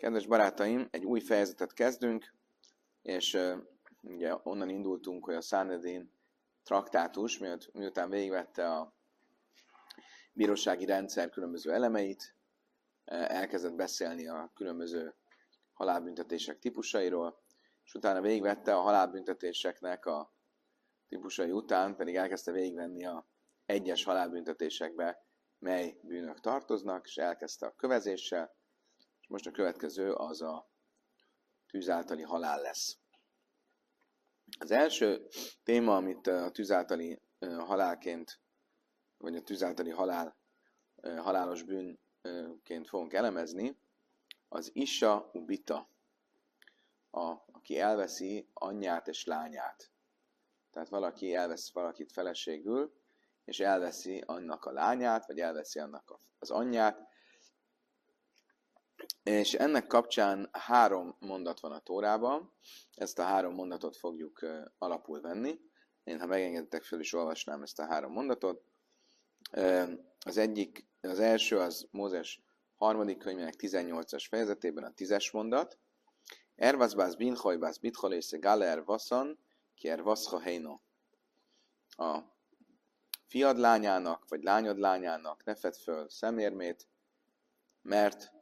Kedves barátaim, egy új fejezetet kezdünk, és ugye onnan indultunk, hogy a Sanhedrin traktátus, miután végigvette a bírósági rendszer különböző elemeit, elkezdett beszélni a különböző halálbüntetések típusairól, és utána végigvette a halálbüntetéseknek a típusai után, pedig elkezdte végigvenni a egyes halálbüntetésekbe, mely bűnök tartoznak, és elkezdte a kövezéssel, és most a következő az a tűz általi halál lesz. Az első téma, amit a tűz általi halálként, vagy a tűz általi halálos bűnként fogunk elemezni, az Isha Ubita, aki elveszi anyját és lányát. Tehát valaki elvesz valakit feleségül, és elveszi annak a lányát, vagy elveszi annak az anyját. És ennek kapcsán 3 mondat van a Tórában. Ezt a 3 mondatot fogjuk alapul venni. Én, ha megengedtek, föl is olvasnám ezt a 3 mondatot. Az első az Mózes 3. könyvének 18-as fejezetében a 10-es mondat. Ervaszbász binhajbász bitholésze galer vasszan, ki ervaszha heino. A fiad lányának, vagy lányod lányának ne fedd föl szemérmét, mert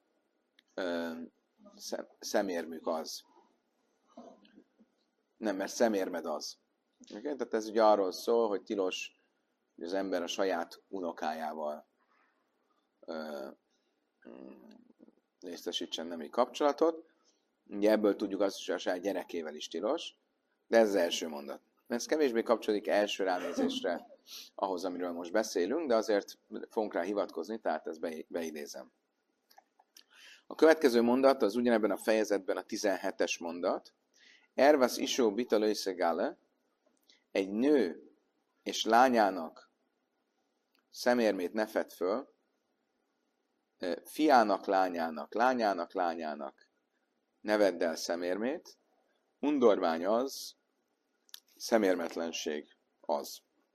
szemérmük az. Nem, mert szemérmed az. Okay? Tehát ez ugye arról szól, hogy tilos, hogy az ember a saját unokájával részesítsen nemi kapcsolatot. Ugye ebből tudjuk azt, hogy a saját gyerekével is tilos, de ez az első mondat. Ez kevésbé kapcsolódik első ránézésre ahhoz, amiről most beszélünk, de azért fogunk rá hivatkozni, tehát ezt beidézem. A következő mondat az ugyanebben a fejezetben a 17-es mondat. Ervasz isó bitalősze gale, egy nő és lányának szemérmét ne fedd föl, fiának, lányának ne vedd el szemérmét, undormány az, szemérmetlenség az.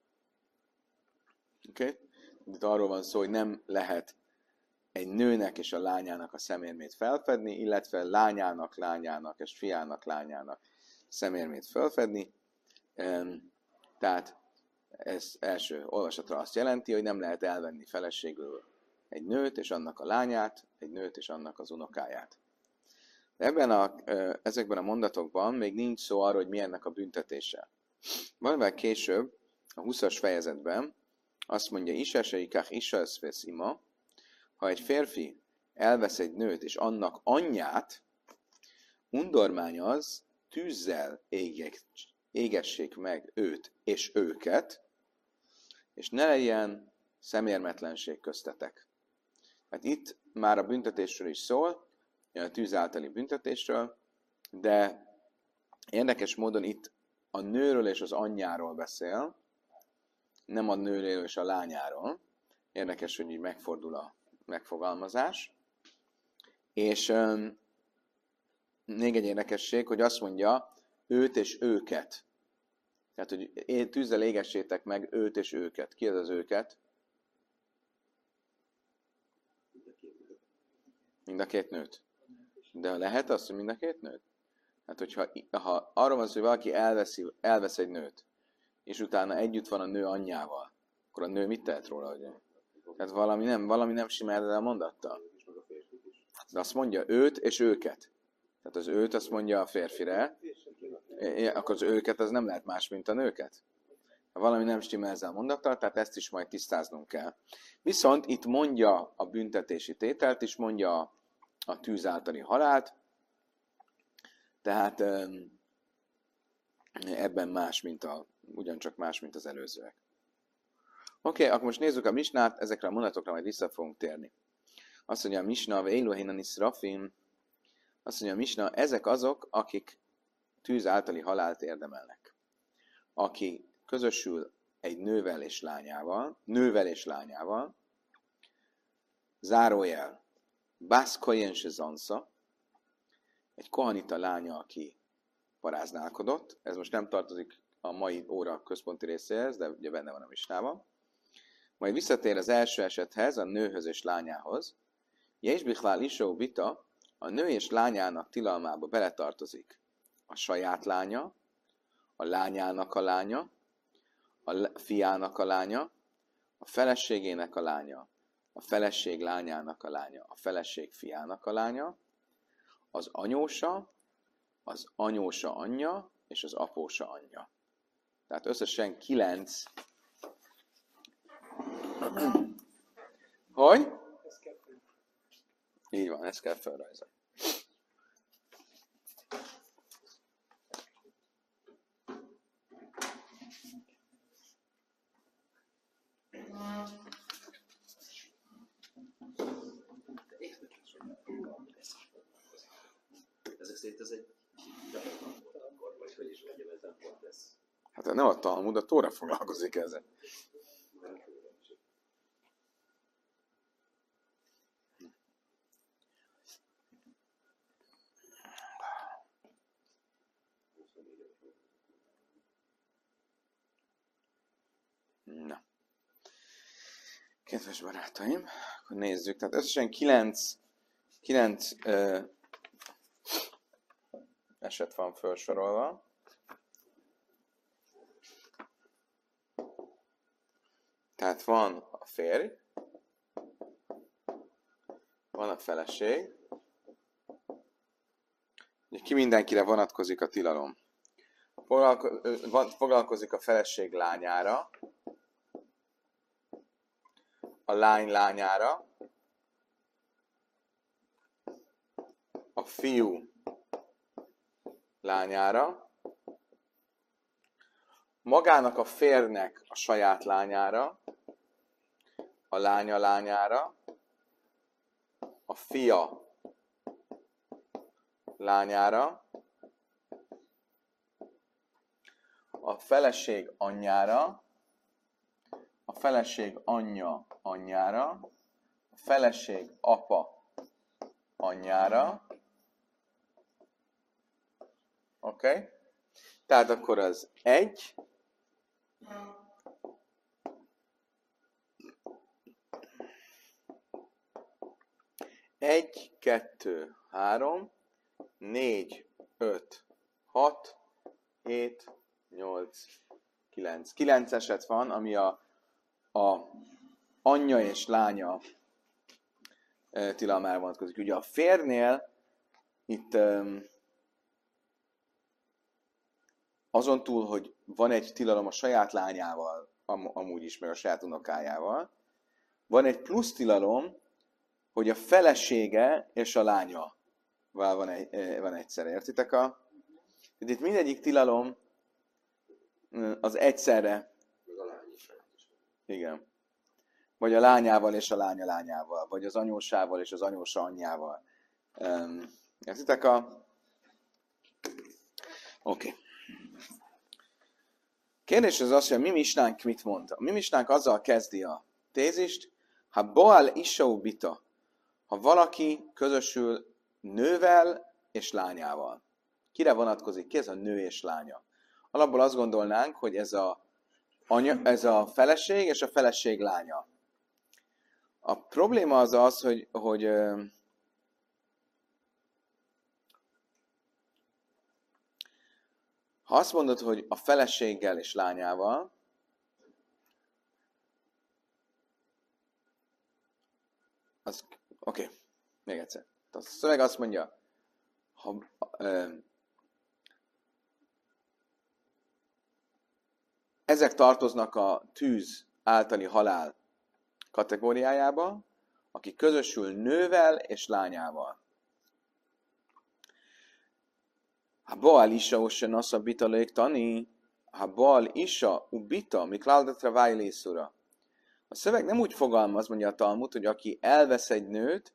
Okay? Itt arról van szó, hogy nem lehet egy nőnek és a lányának a szemérmét felfedni, illetve lányának és lányának szemérmét felfedni. Tehát ez első olvasatra azt jelenti, hogy nem lehet elvenni feleségül egy nőt és annak a lányát, egy nőt és annak az unokáját. De ezekben a mondatokban még nincs szó arról, hogy mi ennek a büntetése. Valamivel később, a 20-as fejezetben azt mondja, Isá-seikach Isá-eszvesz ima, ha egy férfi elvesz egy nőt és annak anyját, undormány az, tűzzel égessék meg őt és őket, és ne legyen szemérmetlenség köztetek. Hát itt már a büntetésről is szól, a tűz általi büntetésről, de érdekes módon itt a nőről és az anyjáról beszél, nem a nőről és a lányáról. Érdekes, hogy így megfordul a megfogalmazás. És még egy érdekesség, hogy azt mondja, őt és őket. Tehát, hogy tűzzel égessétek meg őt és őket. Ki az őket? Mind a 2 nőt. De lehet az, hogy mind a 2 nőt? Hát, ha arról van szó, hogy valaki elvesz egy nőt, és utána együtt van a nő anyjával, akkor a nő mit tehet róla? Ugye? Tehát valami nem simál el a mondattal. De azt mondja őt és őket. Tehát az őt azt mondja a férfire, akkor az őket az nem lehet más, mint a nőket. Ha valami nem stimmel ezzel a mondattal, tehát ezt is majd tisztáznunk kell. Viszont itt mondja a büntetési tételt, és mondja a tűz általi halált, tehát ebben ugyancsak más, mint az előzőek. Oké, akkor most nézzük a misnát, ezekre a mondatokra majd vissza fogunk térni. Azt mondja a misna, Veiluhénan Iszrafim, azt mondja a misna, ezek azok, akik tűz általi halált érdemelnek. Aki közösül egy nővel és lányával, zárójel, Bászkojen se zansza, egy kohanita lánya, aki paráználkodott, ez most nem tartozik a mai óra központi részéhez, de ugye benne van a misnában. Majd visszatér az első esethez, a nőhöz és lányához. Jésbichlál isó vita, a nő és lányának tilalmába beletartozik a saját lánya, a lányának a lánya, a fiának a lánya, a feleségének a lánya, a feleség lányának a lánya, a feleség fiának a lánya, az anyósa anyja, és az apósa anyja. Tehát összesen 9. Hogy? Így van, ezt kell felrajzolni. Ezek szerint ez egy akkor, vagy hogy is mondjam, ez nem pont lesz. Hát nem a Talmud, a Tóra foglalkozik ezzel. Na. Kedves barátaim, akkor nézzük. Tehát összesen 9 eset van felsorolva. Tehát van a férj, van a feleség, ki mindenkire vonatkozik a tilalom. Foglalkozik a feleség lányára, a lány lányára, a fiú lányára, magának a férnek a saját lányára, a lánya lányára, a fia lányára, a feleség anyjára, a feleség anyja anyjára, a feleség apa anyjára. Oké? Tehát akkor az 1, 1, 2, 3, 4, 5, 6, 7, 8, 9. 9 eset van, ami a anyja és lánya tilalmára vonatkozik. Ugye a férnél itt azon túl, hogy van egy tilalom a saját lányával, amúgy is, meg a saját unokájával, van egy plusz tilalom, hogy a felesége és a lánya van egyszerre. Értitek? Itt mindegyik tilalom az egyszerre. Igen. Vagy a lányával és a lánya lányával, vagy az anyósával és az anyósa anyjával. Értitek? Oké. Kérdés az az, hogy a mi misnánk mit mond. A mi misnánk azzal kezdi a tézist, ha boal isau bita, ha valaki közösül nővel és lányával. Kire vonatkozik? Ki ez a nő és lánya? Alapból azt gondolnánk, hogy ez a feleség és a feleség lánya. A probléma az, hogy ha azt mondod, hogy a feleséggel és lányával, az oké, még egyszer. A szöveg azt mondja, ezek tartoznak a tűz általi halál kategóriájába, aki közösül nővel és lányával. Ha Baal Isha Osen Asza Bita Léktani, ha Baal Isha Ubita, Miklaldatra Vájlészura. A szöveg nem úgy fogalmaz, mondja a Talmud, hogy aki elvesz egy nőt,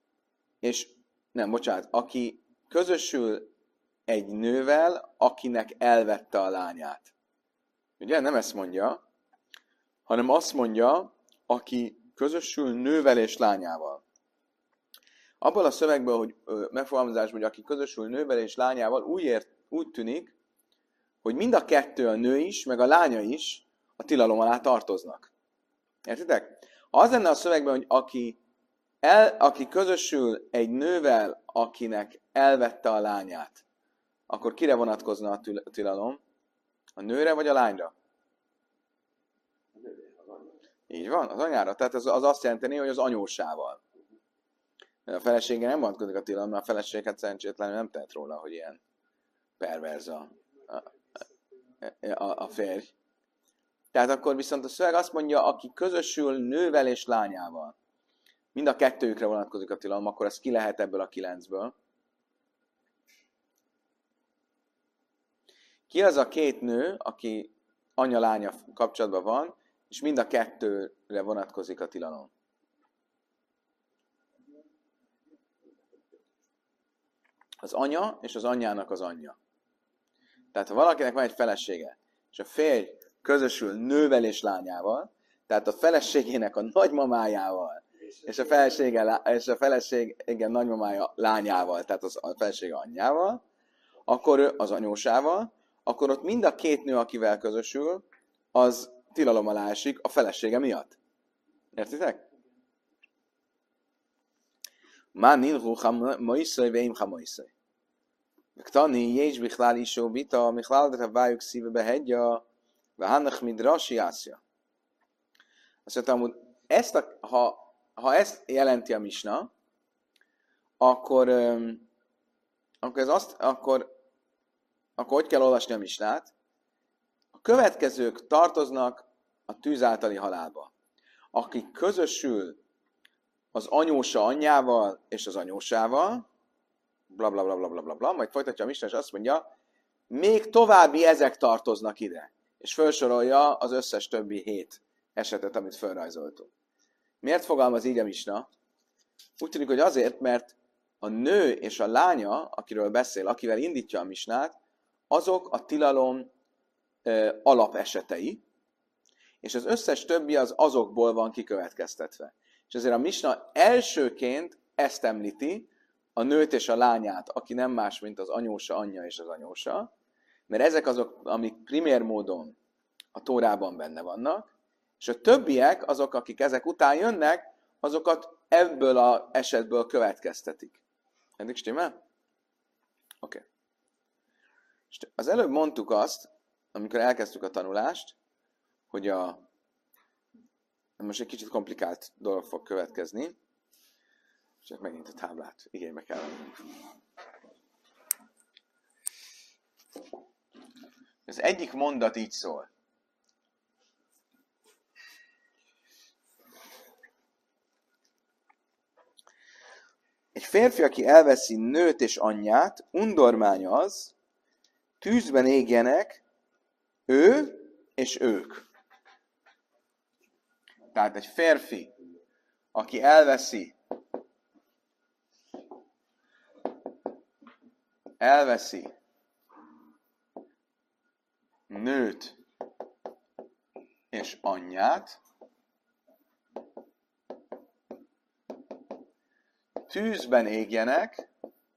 aki közösül egy nővel, akinek elvette a lányát. Ugye nem ezt mondja, hanem azt mondja, aki közösül nővel és lányával. Abban a szövegből, hogy megfogalmazásban, hogy aki közösül nővel és lányával, úgy tűnik, hogy mind a kettő, a nő is, meg a lánya is a tilalom alá tartoznak. Értitek? Ha az lenne a szövegben, hogy aki aki közösül egy nővel, akinek elvette a lányát, akkor kire vonatkozna a tilalom? A nőre vagy a lányra? Így van, az anyára. Tehát az azt jelenteni, hogy az anyósával. A felesége nem vonatkozik a tilalom, mert a feleség hát szerencsétlenül nem tehet róla, hogy ilyen perverz a férj. Tehát akkor viszont a szöveg azt mondja, aki közösül nővel és lányával. Mind a kettőjükre vonatkozik a tilalom, akkor ez ki lehet ebből a 9-ből. Ki az a két nő, aki anya-lánya kapcsolatban van, és mind a kettőre vonatkozik a tilalom? Az anya és az anyjának az anyja. Tehát ha valakinek van egy felesége, és a férj közösül nővel és lányával, tehát a feleségének a nagymamájával, és a felesége nagymamája lányával, tehát a felesége anyjával, akkor ő az anyósával, akkor ott mind a két nő, akivel közösül, az tilalom alá esik a felesége miatt. Értitek? Már nilhu moiszai veim hamoiszai. Tani, jézs bichlál isó vita, michlál, de vájuk szívebe hegya, vahánach midrasi ászja. Azt mondtam, hogy ha ezt jelenti a misna, akkor hogy kell olvasni a misnát? A következők tartoznak a tűz általi halálba. Aki közösül az anyósa anyjával és az anyósával, bla bla bla bla bla bla bla, majd folytatja a misna, és azt mondja, még további ezek tartoznak ide. És felsorolja az összes többi 7 esetet, amit felrajzoltunk. Miért fogalmaz így a misna? Úgy tűnik, hogy azért, mert a nő és a lánya, akiről beszél, akivel indítja a misnát, azok a tilalom alapesetei, és az összes többi az azokból van kikövetkeztetve. És ezért a misna elsőként ezt említi, a nőt és a lányát, aki nem más, mint az anyósa, anyja és az anyósa, mert ezek azok, amik primér módon a Tórában benne vannak, és a többiek, azok, akik ezek után jönnek, azokat ebből az esetből következtetik. Eddig stimmel? Oké. Az előbb mondtuk azt, amikor elkezdtük a tanulást, hogy most egy kicsit komplikált dolog fog következni, csak megint a táblát igénybe kell vennünk. Az egyik mondat így szól. Egy férfi, aki elveszi nőt és anyját, undormány az, tűzben égjenek ő és ők. Tehát egy férfi, aki elveszi nőt és anyját, tűzben égjenek,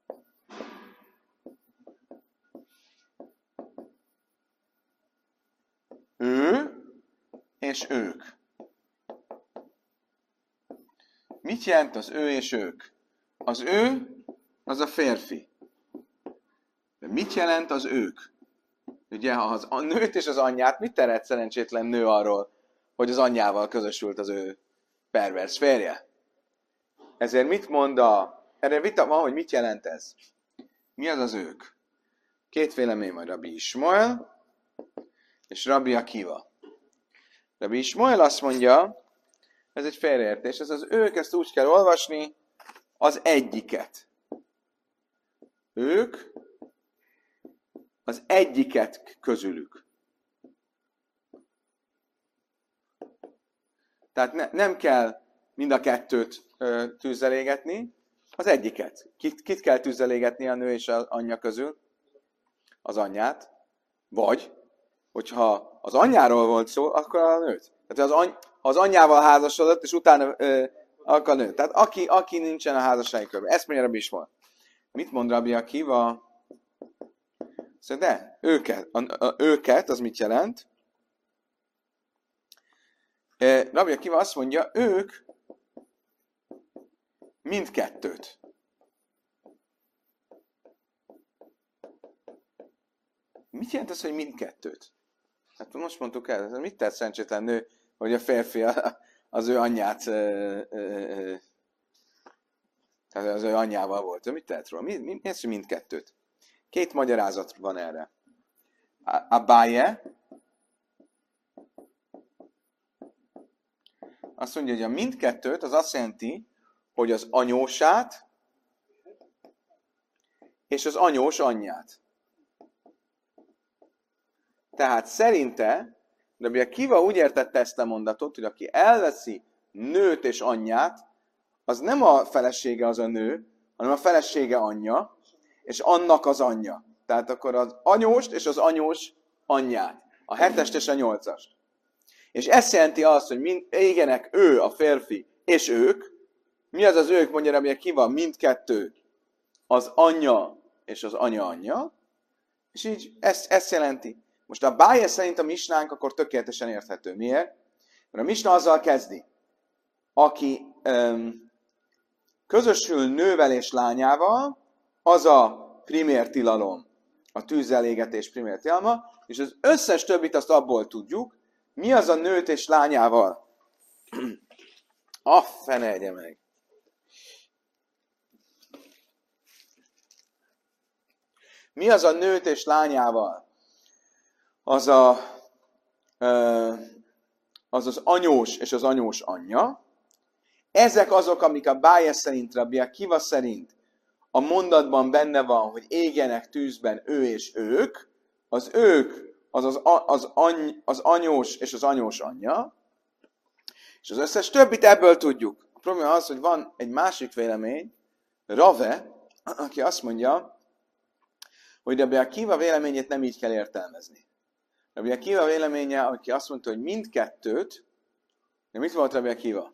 ő és ők. Mit jelent az ő és ők? Az ő, az a férfi. De mit jelent az ők? Ugye, ha a nőt és az anyját, mit tehet szerencsétlen nő arról, hogy az anyjával közösült az ő pervers férje? Ezért mit mond erre vita van, hogy mit jelent ez? Mi az az ők? Két vélemény van, Rabbi Ismael és Rabbi Akiva. Rabbi Ismael azt mondja, ez egy félreértés, ez az ők, ezt úgy kell olvasni, az egyiket. Ők az egyiket közülük. Tehát nem kell mind a kettőt tűzzel égetni, az egyiket. Kit kell tűzzel égetni a nő és az anyja közül? Az anyját. Vagy, hogyha az anyjáról volt szó, akkor a nőt. Tehát az anyjával házasodott, és utána akkor a nőt. Tehát aki nincsen a házassági körben. Ezt mondja Rabbi Ismael. Mit mond Rabbi Akiva? Szóval de, őket, az mit jelent? Rabbi Akiva azt mondja, ők mindkettőt. Mit jelent ez, hogy mindkettőt? Hát most mondtuk el, mit tett szerencsétlen nő, hogy a férfi az ő anyját, tehát az ő anyjával volt. Mit tehet róla? Mi ez, hogy mindkettőt? Két magyarázat van erre. Abaye azt mondja, hogy a mindkettőt az azt jelenti, hogy az anyósát és az anyós anyját. Tehát szerinte, Rabbi Akiva úgy értette ezt a mondatot, hogy aki elveszi nőt és anyját, az nem a felesége az a nő, hanem a felesége anyja, és annak az anyja. Tehát akkor az anyóst és az anyós anyját. A 7-est és a 8-ast. És ez jelenti azt, hogy égenek ő, a férfi, és ők. Mi az az ők, mondja Rabbi Akiva? Mindkettő az anyja és az anya anyja. És így ezt jelenti. Most a Báje szerint a misnánk akkor tökéletesen érthető. Miért? Mert a misna azzal kezdi, aki közösül nővel és lányával, az a primér tilalom, a tűzzel égetés primér tilalma, és az összes többit azt abból tudjuk, mi az a nőt és lányával. Fene egye meg! Mi az a nőt és lányával? Az az anyós és az anyós anyja. Ezek azok, amik a Báje szerint, Rabbi Akiva szerint a mondatban benne van, hogy égjenek tűzben ő és ők. Az ők, az anyós és az anyós anyja. És az összes többit ebből tudjuk. A probléma az, hogy van egy másik vélemény, Rave, aki azt mondja, hogy Rabbi Akiva véleményét nem így kell értelmezni. Rabbi Akiva véleménye, aki azt mondta, hogy mindkettőt, de mit volt Rabbi Akiva?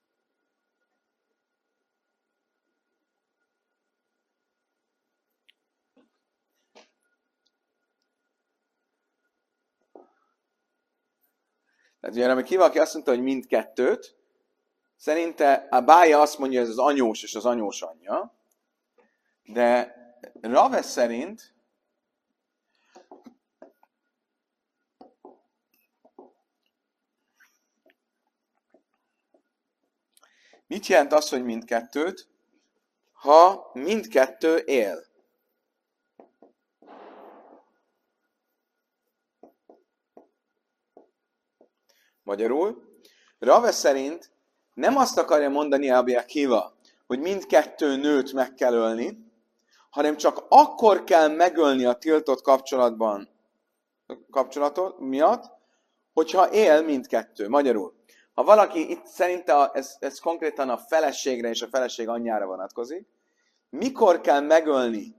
Tehát ugye Rabbi Akiva, aki azt mondta, hogy mindkettőt, szerinte a Bája azt mondja, hogy ez az anyós és az anyós anyja, de Rave szerint mit jelent az, hogy mindkettőt? Ha mindkettő él. Magyarul, Rave szerint nem azt akarja mondani Rabbi Akiva, hogy mindkettő nőt meg kell ölni, hanem csak akkor kell megölni a tiltott kapcsolatot miatt, hogyha él mindkettő. Magyarul, ha valaki, itt szerinte ez konkrétan a feleségre és a feleség anyjára vonatkozik, mikor kell megölni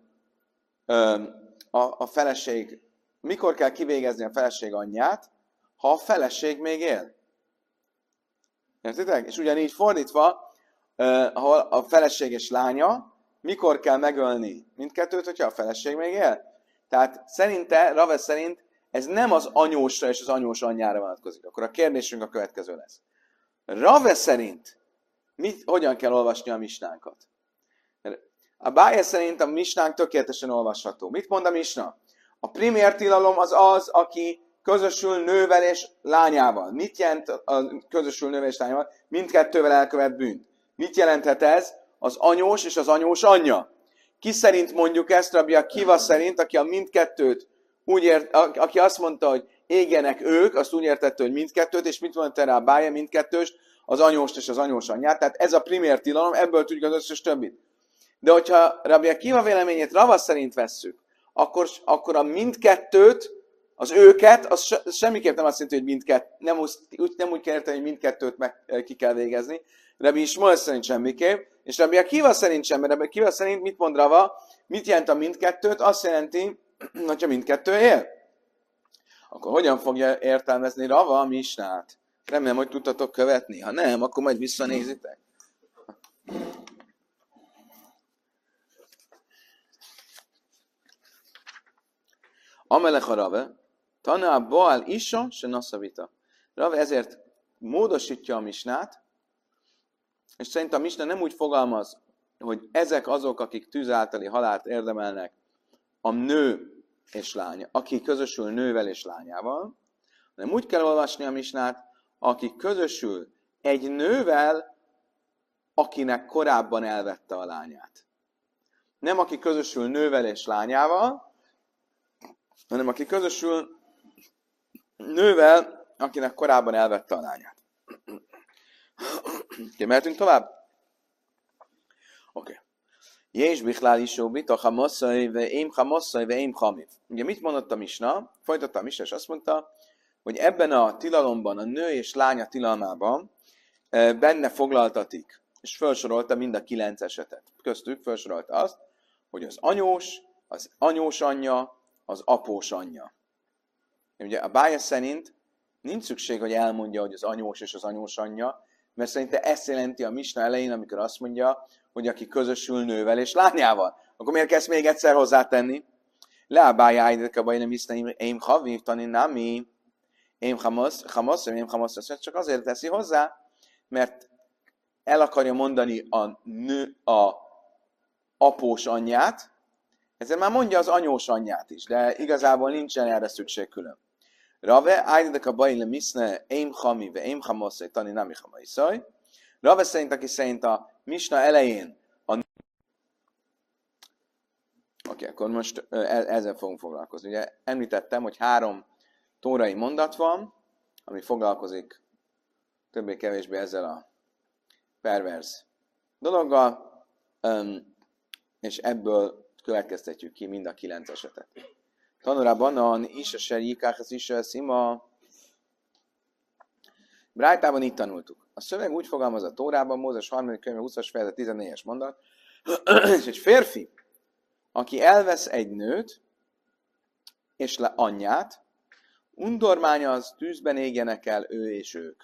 a feleség, mikor kell kivégezni a feleség anyját, ha a feleség még él. Értitek? És ugyanígy fordítva, ha a feleség és lánya, mikor kell megölni mindkettőt, hogyha a feleség még él. Tehát szerinte, Rave szerint ez nem az anyósra és az anyós anyjára vonatkozik. Akkor a kérdésünk a következő lesz. Rave szerint hogyan kell olvasni a misnánkat? A Báje szerint a misnánk tökéletesen olvasható. Mit mond a misna? A primér tilalom az, aki közösül nővel és lányával. Mit jelent a közösül nővel és lányával? Mindkettővel elkövet bűnt. Mit jelenthet ez? Az anyós és az anyós anyja. Ki szerint mondjuk ezt? Rabbi Akiva szerint, aki a mindkettőt aki azt mondta, hogy égjenek ők, azt úgy értette, hogy mindkettőt, és mit mondta erre a Báje mindkettőst? Az anyóst és az anyós anyját. Tehát ez a primér tilalom, ebből tudjuk az összes többit. De hogyha Rabbi Akiva véleményét Rava szerint vesszük, akkor a mindkettőt, az őket, az semmiképp nem azt jelenti, hogy nem úgy kell érteni, hogy mindkettőt ki kell végezni. Rabbi Ismael szerint semmiképp, és Rabbi Akiva szerint sem, mert Rabbi Akiva szerint mit mond Rava? Mit jelent a mindkettőt? Azt jelenti, hogyha mindkettő él. Akkor hogyan fogja értelmezni Rava a misnát? Remélem, hogy tudtatok követni. Ha nem, akkor majd visszanézitek. Amelech a Rave, Tana Baal Isha se Nasavita. Rave ezért módosítja a misnát, és szerint a misna nem úgy fogalmaz, hogy ezek azok, akik tűz általi halált érdemelnek, a nő és lánya, aki közösül nővel és lányával, hanem úgy kell olvasni a misnát, aki közösül egy nővel, akinek korábban elvette a lányát. Nem aki közösül nővel és lányával, hanem aki közösül nővel, akinek korábban elvette a lányát. Oké, mehetünk tovább? Oké. Jés bichlál is jó bit, a hamasszai, ve én hamiv. Ugye mit mondott a misna? Folytatta a misna, és azt mondta, hogy ebben a tilalomban, a nő és lánya tilalmában benne foglaltatik, és felsorolta mind a 9 esetet. Köztük felsorolta azt, hogy az anyós anyja, az após anyja. Ugye a Bája szerint nincs szükség, hogy elmondja, hogy az anyós és az anyós anyja, mert szerinte ezt jelenti a misna elején, amikor azt mondja, hogy aki közösül nővel és lányával. Akkor miért kezd még egyszer hozzátenni? Leábálja ájdek a baj, nem hiszem, én havív tani nami, én hamasz, csak azért teszi hozzá, mert el akarja mondani a após anyját, ezért már mondja az anyós anyját is, de igazából nincsen erre szükség külön. Rave, ájdek a baj, nem hiszem, én hami, ve én hamasz, tani nami hamaiszaj. Rave szerint, aki szerint a misna elején Oké, akkor most ezzel fogunk foglalkozni. Ugye említettem, hogy 3 tórai mondat van, ami foglalkozik többé-kevésbé ezzel a perverz dologgal, és ebből következtetjük ki mind a 9 esetet. Tanulában is a serjikák, az is a szima. Brájtában itt tanultuk. A szöveg úgy fogalmaz a Tórában, Mózes 3. könyve 20-as fejezet 14-es mondat, és egy férfi, aki elvesz egy nőt és anyját, undormányaz, tűzben égjenek el ő és ők.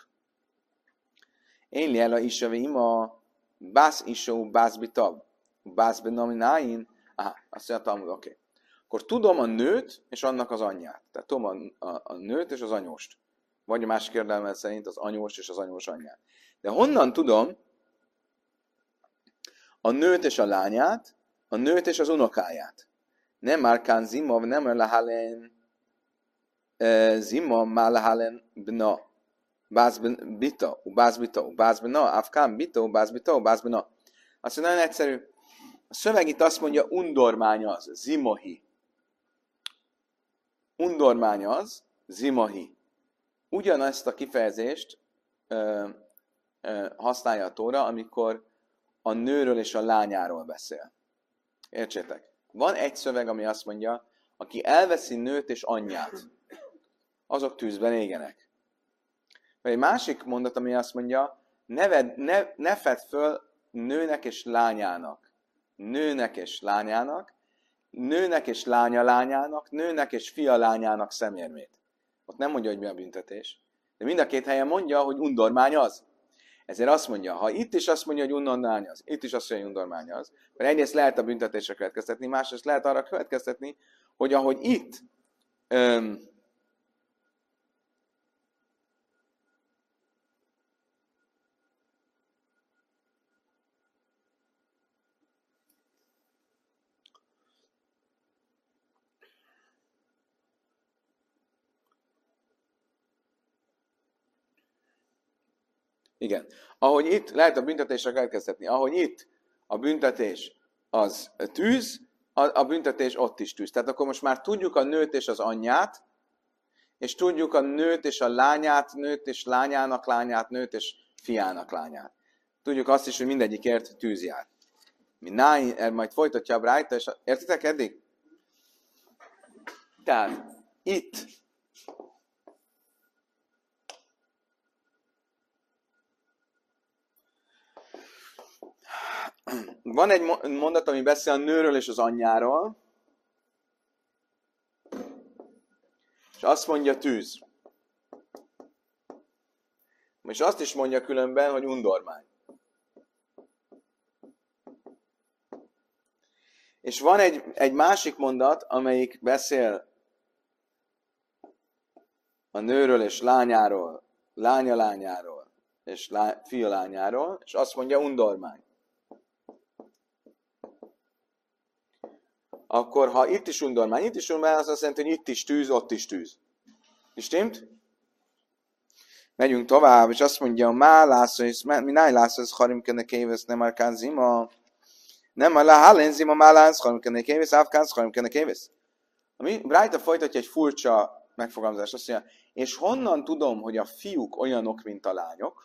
Én liela isave ima, bász isó, bász bitab, bász benomináin. Azt mondja, oké. Akkor tudom a nőt és annak az anyját. Tehát tudom a nőt és az anyóst. Vagy a másik érdelmet szerint az anyós és az anyós anyját. De honnan tudom a nőt és a lányát, a nőt és az unokáját? Nem Márkán Zimov, nem Lahalen Zimov, már Lahalen Bna. Bász bita, bász bita, bász bina, afkán bita, bász bita, bász bina. Azt mondja, nagyon egyszerű. A szöveg itt azt mondja, undormányaz, zimohi. Undormányaz, zimohi. Ugyanezt a kifejezést használja a Tóra, amikor a nőről és a lányáról beszél. Értsétek? Van egy szöveg, ami azt mondja, aki elveszi nőt és anyját, azok tűzben égenek. Vagy egy másik mondat, ami azt mondja, ne fedd föl nőnek és lányának, nőnek és lányának, nőnek és lánya lányának, nőnek és fia lányának szemérmét. Ott nem mondja, hogy mi a büntetés. De mind a 2 helyen mondja, hogy undormány az. Ezért azt mondja, ha itt is azt mondja, hogy undormány az, itt is azt mondja, hogy undormány az, mert egyrészt lehet a büntetésre következtetni, másrészt lehet arra következtetni, hogy ahogy itt igen. Ahogy itt lehet a büntetésre következtetni, ahogy itt a büntetés az tűz, a büntetés ott is tűz. Tehát akkor most már tudjuk a nőt és az anyját, és tudjuk a nőt és a lányát, nőt és lányának lányát, nőt és fiának lányát. Tudjuk azt is, hogy mindegyikért tűz jár. Majd folytatja a Brájta, és értitek eddig? Tehát itt van egy mondat, ami beszél a nőről és az anyjáról, és azt mondja tűz. És azt is mondja különben, hogy undormány. És van egy másik mondat, amelyik beszél a nőről és lányáról, lánya lányáról, és fia lányáról, és azt mondja undormány. akkor ha itt is undormány, az azt jelenti, hogy itt is tűz, ott is tűz. Stimmt? Megyünk tovább, és azt mondja, mi náj lászos, harimkene kévesz, nem arkán zima. Nem a lahálén zima, málánsz, harimkene kévesz, ávkánsz, harimkene kévesz. A Brájta folytatja egy furcsa megfogalmazást, azt mondja, és honnan tudom, hogy a fiúk olyanok, mint a lányok,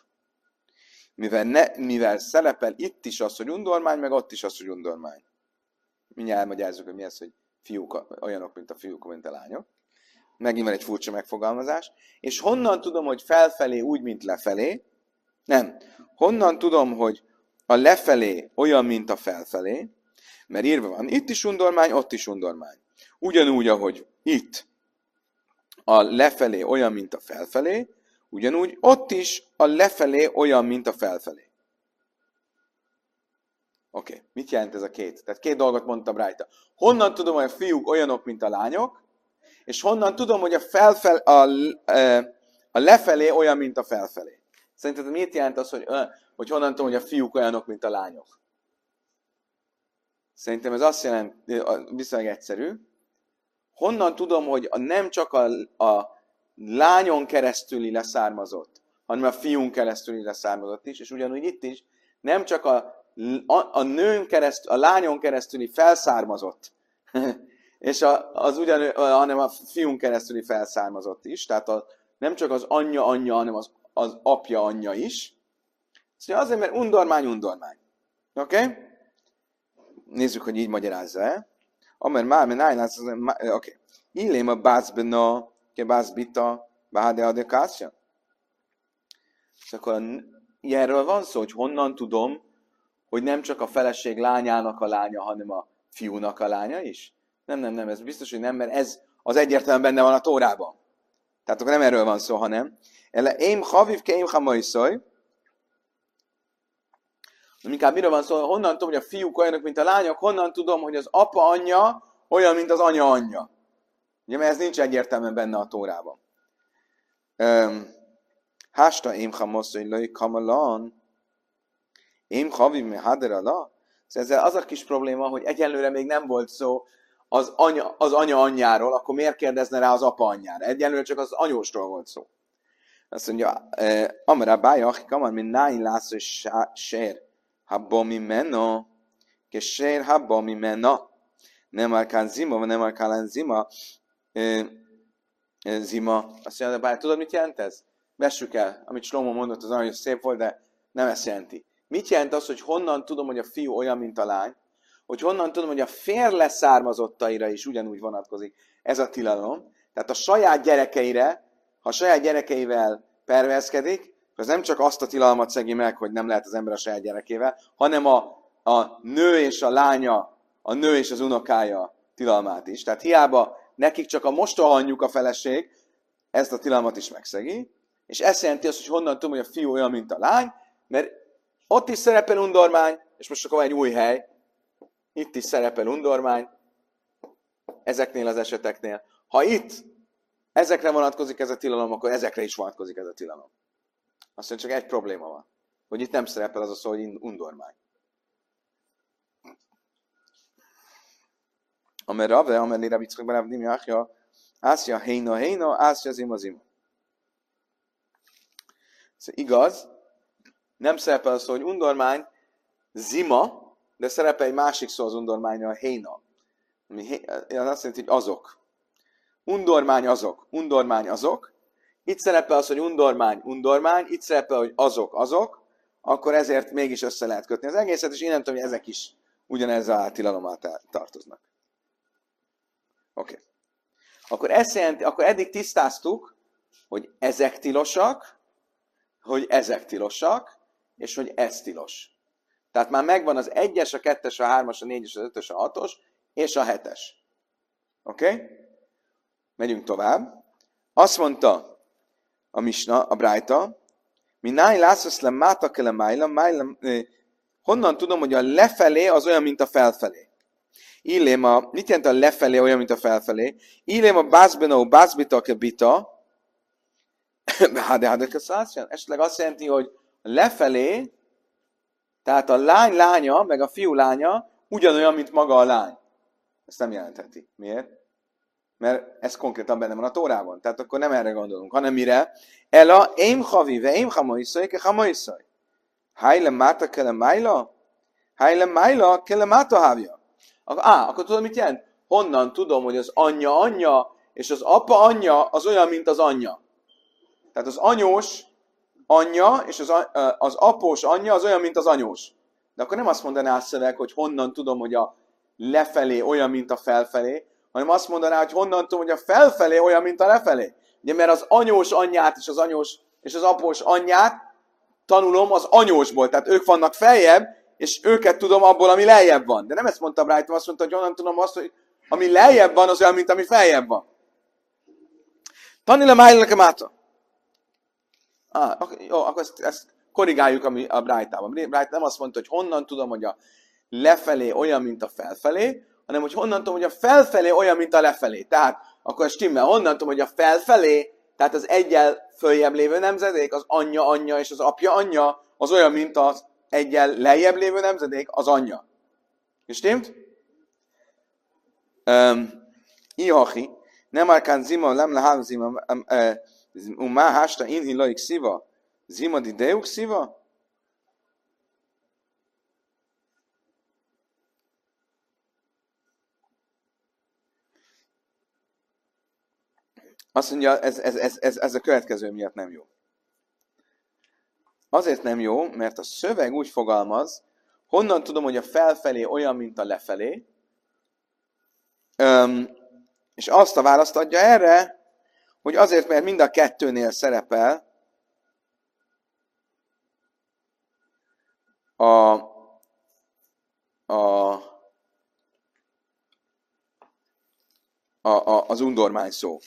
mivel szerepel itt is az, hogy undormány, meg ott is az, hogy undormány. Mindjárt elmagyarázzuk, hogy mi az, hogy fiúk olyanok, mint a fiúk, mint a lányok. Megint van egy furcsa megfogalmazás. És honnan tudom, hogy felfelé úgy, mint lefelé? Nem. Honnan tudom, hogy a lefelé olyan, mint a felfelé? Mert írva van, itt is undormány, ott is undormány. Ugyanúgy, ahogy itt a lefelé olyan, mint a felfelé, ugyanúgy ott is a lefelé olyan, mint a felfelé. Oké, mit jelent ez a két? Tehát két dolgot mondtam rajta. Honnan tudom, hogy a fiúk olyanok, mint a lányok, és honnan tudom, hogy a lefelé olyan, mint a felfelé. Szerinted mit jelent az, hogy honnan tudom, hogy a fiúk olyanok, mint a lányok? Szerintem ez azt jelenti, viszonylag egyszerű. Honnan tudom, hogy nem csak a lányon keresztüli leszármazott, hanem a fiún keresztüli leszármazott is, és ugyanúgy itt is, nem csak a nőn keresztül, a lányon keresztüli felszármazott, és hanem a fiún keresztüli felszármazott is, tehát nem csak az anyja, hanem az apja anyja is. Szóval azért, mert undormány. Oké? Nézzük, hogy így magyarázza-e. Mert már nájlász, oké. Illém a bászbena, ke bászbita, báde kászja. És akkor ilyenről van szó, hogy honnan tudom, hogy nem csak a feleség lányának a lánya, hanem a fiúnak a lánya is? Nem, ez biztos, hogy nem, mert ez az egyértelműen benne van a Tórában. Tehát akkor nem erről van szó, hanem én haviv ke én hamaiszaj. Inkább miről van szó, honnan tudom, hogy a fiúk olyanok, mint a lányok, honnan tudom, hogy az apa anyja olyan, mint az anya anyja. Ugye, mert ez nincs egyértelműen benne a Tórában. Hásta én hamoszai lőj kamalan, én haviv me haderala. Ezzel az a kis probléma, hogy egyelőre még nem volt szó az anya anyjáról, akkor miért kérdezne rá az apa anyjára? Egyelőre csak az anyósról volt szó. Azt mondja, amara bája, akik amar, mint náin lász, hogy sér, habba mi menna, ke sér habba mi menna, nem arkán zima, nem arkán zima, zima. Azt mondja, bája, tudod, mit jelent ez? Vessük el, amit Slomó mondott, az nagyon szép volt, de nem ezt jelenti. Mit jelent az, hogy honnan tudom, hogy a fiú olyan, mint a lány? Hogy honnan tudom, hogy a férj leszármazottaira is ugyanúgy vonatkozik ez a tilalom. Tehát a saját gyerekeire, ha a saját gyerekeivel pervezkedik, az nem csak azt a tilalmat szegi meg, hogy nem lehet az ember a saját gyerekével, hanem a nő és a lánya, a nő és az unokája tilalmát is. Tehát hiába nekik csak a mostohaanyjuk a feleség, ezt a tilalmat is megszegi. És ez jelenti azt, hogy honnan tudom, hogy a fiú olyan, mint a lány, mert ott is szerepel undormány, és most akkor van egy új hely, itt is szerepel undormány, ezeknél az eseteknél. Ha itt ezekre vonatkozik ez a tilalom, akkor ezekre is vonatkozik ez a tilalom. Azt mondja, csak egy probléma van, hogy itt nem szerepel az a szó, hogy undormány. Amer Rave, amer Lira Bickak Barav Dimi Achja, Ászja Héna, Ászja Zima. Szóval igaz, nem szerepel az szó, hogy undormány, zima, de szerepel egy másik szó az undormányra, a héna. Az azt jelenti, hogy azok. Undormány azok. Itt szerepel az, hogy undormány, itt szerepel, hogy azok, akkor ezért mégis össze lehet kötni az egészet, és innentől, hogy ezek is ugyanezzel a tilalommal tartoznak. Oké. Akkor ezt jelenti, akkor eddig tisztáztuk, hogy ezek tilosak, hogy ezek tilosak, és hogy ez tilos. Tehát már megvan az 1-es, a 2-es, a 3-as, a 4-es, a 5-ös, a 6-os, és a 7-es. Oké? Megyünk tovább. Azt mondta a Misna, a Brájta, mi náj látszasz le mátakele májlam, honnan tudom, hogy a lefelé az olyan, mint a felfelé? Mit jelent a lefelé olyan, mint a felfelé? Illém a bászbenó, bászbita, kebita, esetleg azt jelenti, hogy lefelé, tehát a lány lánya, meg a fiú lánya ugyanolyan, mint maga a lány. Ezt nem jelentheti. Miért? Mert ez konkrétan benne van a Tórában. Tehát akkor nem erre gondolunk, hanem mire? Ela, én havi, ve én hamaiszaj, ke hamaiszaj. Hájle máta, kele májla? Hájle májla, kele máta hávja. Akkor tudod, mit jelent? Honnan tudom, hogy az anyja, és az apa anyja az olyan, mint az anyja. Tehát az anyós anyja, és az após anyja az olyan, mint az anyós. De akkor nem azt mondaná a szöveg, hogy honnan tudom, hogy a lefelé olyan, mint a felfelé, hanem azt mondaná, hogy honnan tudom, hogy a felfelé olyan, mint a lefelé. Ugye, mert az anyós anyját és az após anyját tanulom az anyósból, tehát ők vannak feljebb, és őket tudom abból, ami lejjebb van. De nem ezt mondta Brájtom, azt mondta, hogy honnan tudom azt, hogy ami lejjebb van, az olyan, mint ami feljebb van. Tanila májlak máta. Jó, akkor ezt korrigáljuk a Brájtában. Brájt nem azt mondta, hogy honnan tudom, hogy a lefelé olyan, mint a felfelé, hanem hogy honnan tudom, hogy a felfelé olyan, mint a lefelé. Tehát akkor stimmel, honnan tudom, hogy a felfelé, tehát az eggyel följebb lévő nemzedék, az anyja és az apja, az olyan, mint az eggyel lejjebb lévő nemzedék, az anyja. Stimmt? Ihachi, nem arkán zima, nem lehám zima, má hásta inhi laik szíva, zima di deuk szíva? Azt mondja, ez a következő miatt nem jó. Azért nem jó, mert a szöveg úgy fogalmaz, honnan tudom, hogy a felfelé olyan, mint a lefelé, és azt a választ adja erre, hogy azért, mert mind a kettőnél szerepel az undormány szó.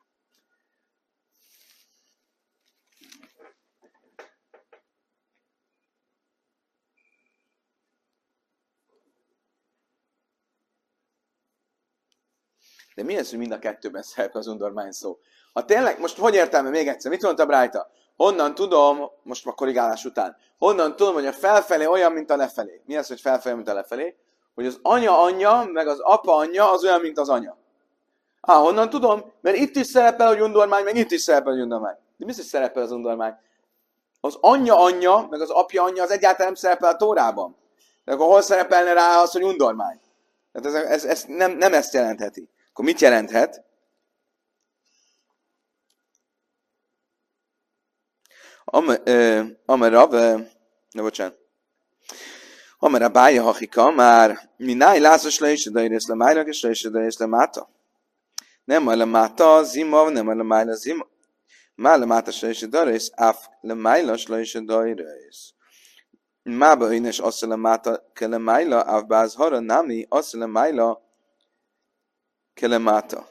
De mi az, hogy mind a kettőben szerepel az undormány szó? Ha tényleg, most hogy értelme még egyszer? Mit mondta Brájta? Honnan tudom, most a korrigálás után, honnan tudom, hogy a felfelé olyan, mint a lefelé? Mi az, hogy felfelé, mint a lefelé? Hogy az anya, meg az apa anyja az olyan, mint az anya. Honnan tudom? Mert itt is szerepel a undormány, meg itt is szerepel a undormány. De mi az, hogy szerepel az undormány? Az anyja, meg az apja anyja az egyáltalán nem szerepel a Tórában. De akkor hol szerepelne rá az, hogy undormány? Tehát ez nem ezt jelentheti. Akkor mit jelenthet? Amara bája hachika, már mináj lászos le is, de érész le májlak, és le is, de érész le máta. Nem a le máta zima, nem a le májla zima. Már le máta se is, de érész, áf le májlas le is, de érész. Mába énes azt le máta ke le májla, áf báz hara, námi azt le májla ke le máta.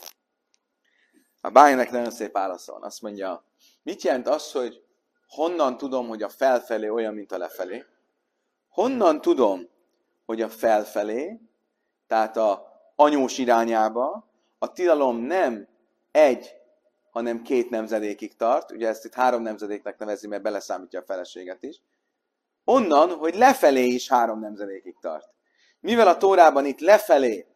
A bájnak nagyon szép válasza van. Azt mondja, mit jelent az, hogy honnan tudom, hogy a felfelé olyan, mint a lefelé? Honnan tudom, hogy a felfelé, tehát a anyós irányába, a tilalom nem egy, hanem 2 nemzedékig tart. Ugye ezt itt 3 nemzedéknek nevezi, mert beleszámítja a feleséget is. Onnan, hogy lefelé is 3 nemzedékig tart. Mivel a Tórában itt lefelé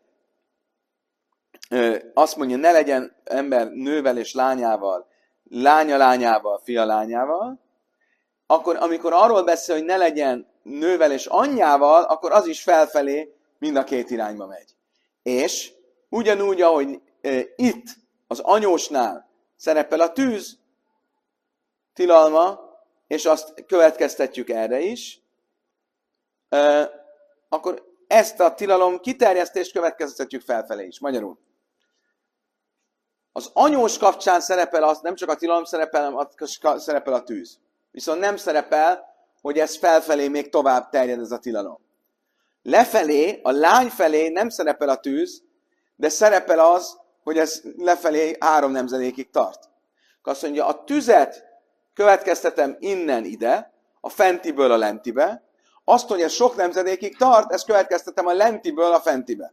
azt mondja, ne legyen ember nővel és lányával, lánya lányával, fia lányával, akkor amikor arról beszél, hogy ne legyen nővel és anyjával, akkor az is felfelé mind a 2 irányba megy. És ugyanúgy, ahogy itt az anyósnál szerepel a tűz tilalma, és azt következtetjük erre is, akkor ezt a tilalom kiterjesztést következtetjük felfelé is. Magyarul. Az anyós kapcsán szerepel az, nem csak a tilalom szerepel a tűz. Viszont nem szerepel, hogy ez felfelé még tovább terjed ez a tilalom. Lefelé, a lány felé nem szerepel a tűz, de szerepel az, hogy ez lefelé 3 nemzedékig tart. Azt mondja, a tüzet következtetem innen ide, a fentiből a lentibe, azt, hogy ez sok nemzedékig tart, ezt következtetem a lentiből a fentibe.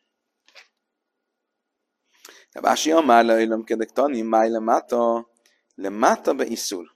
Vási amár leilem kedek tani, májle máta, Le mata be iszur.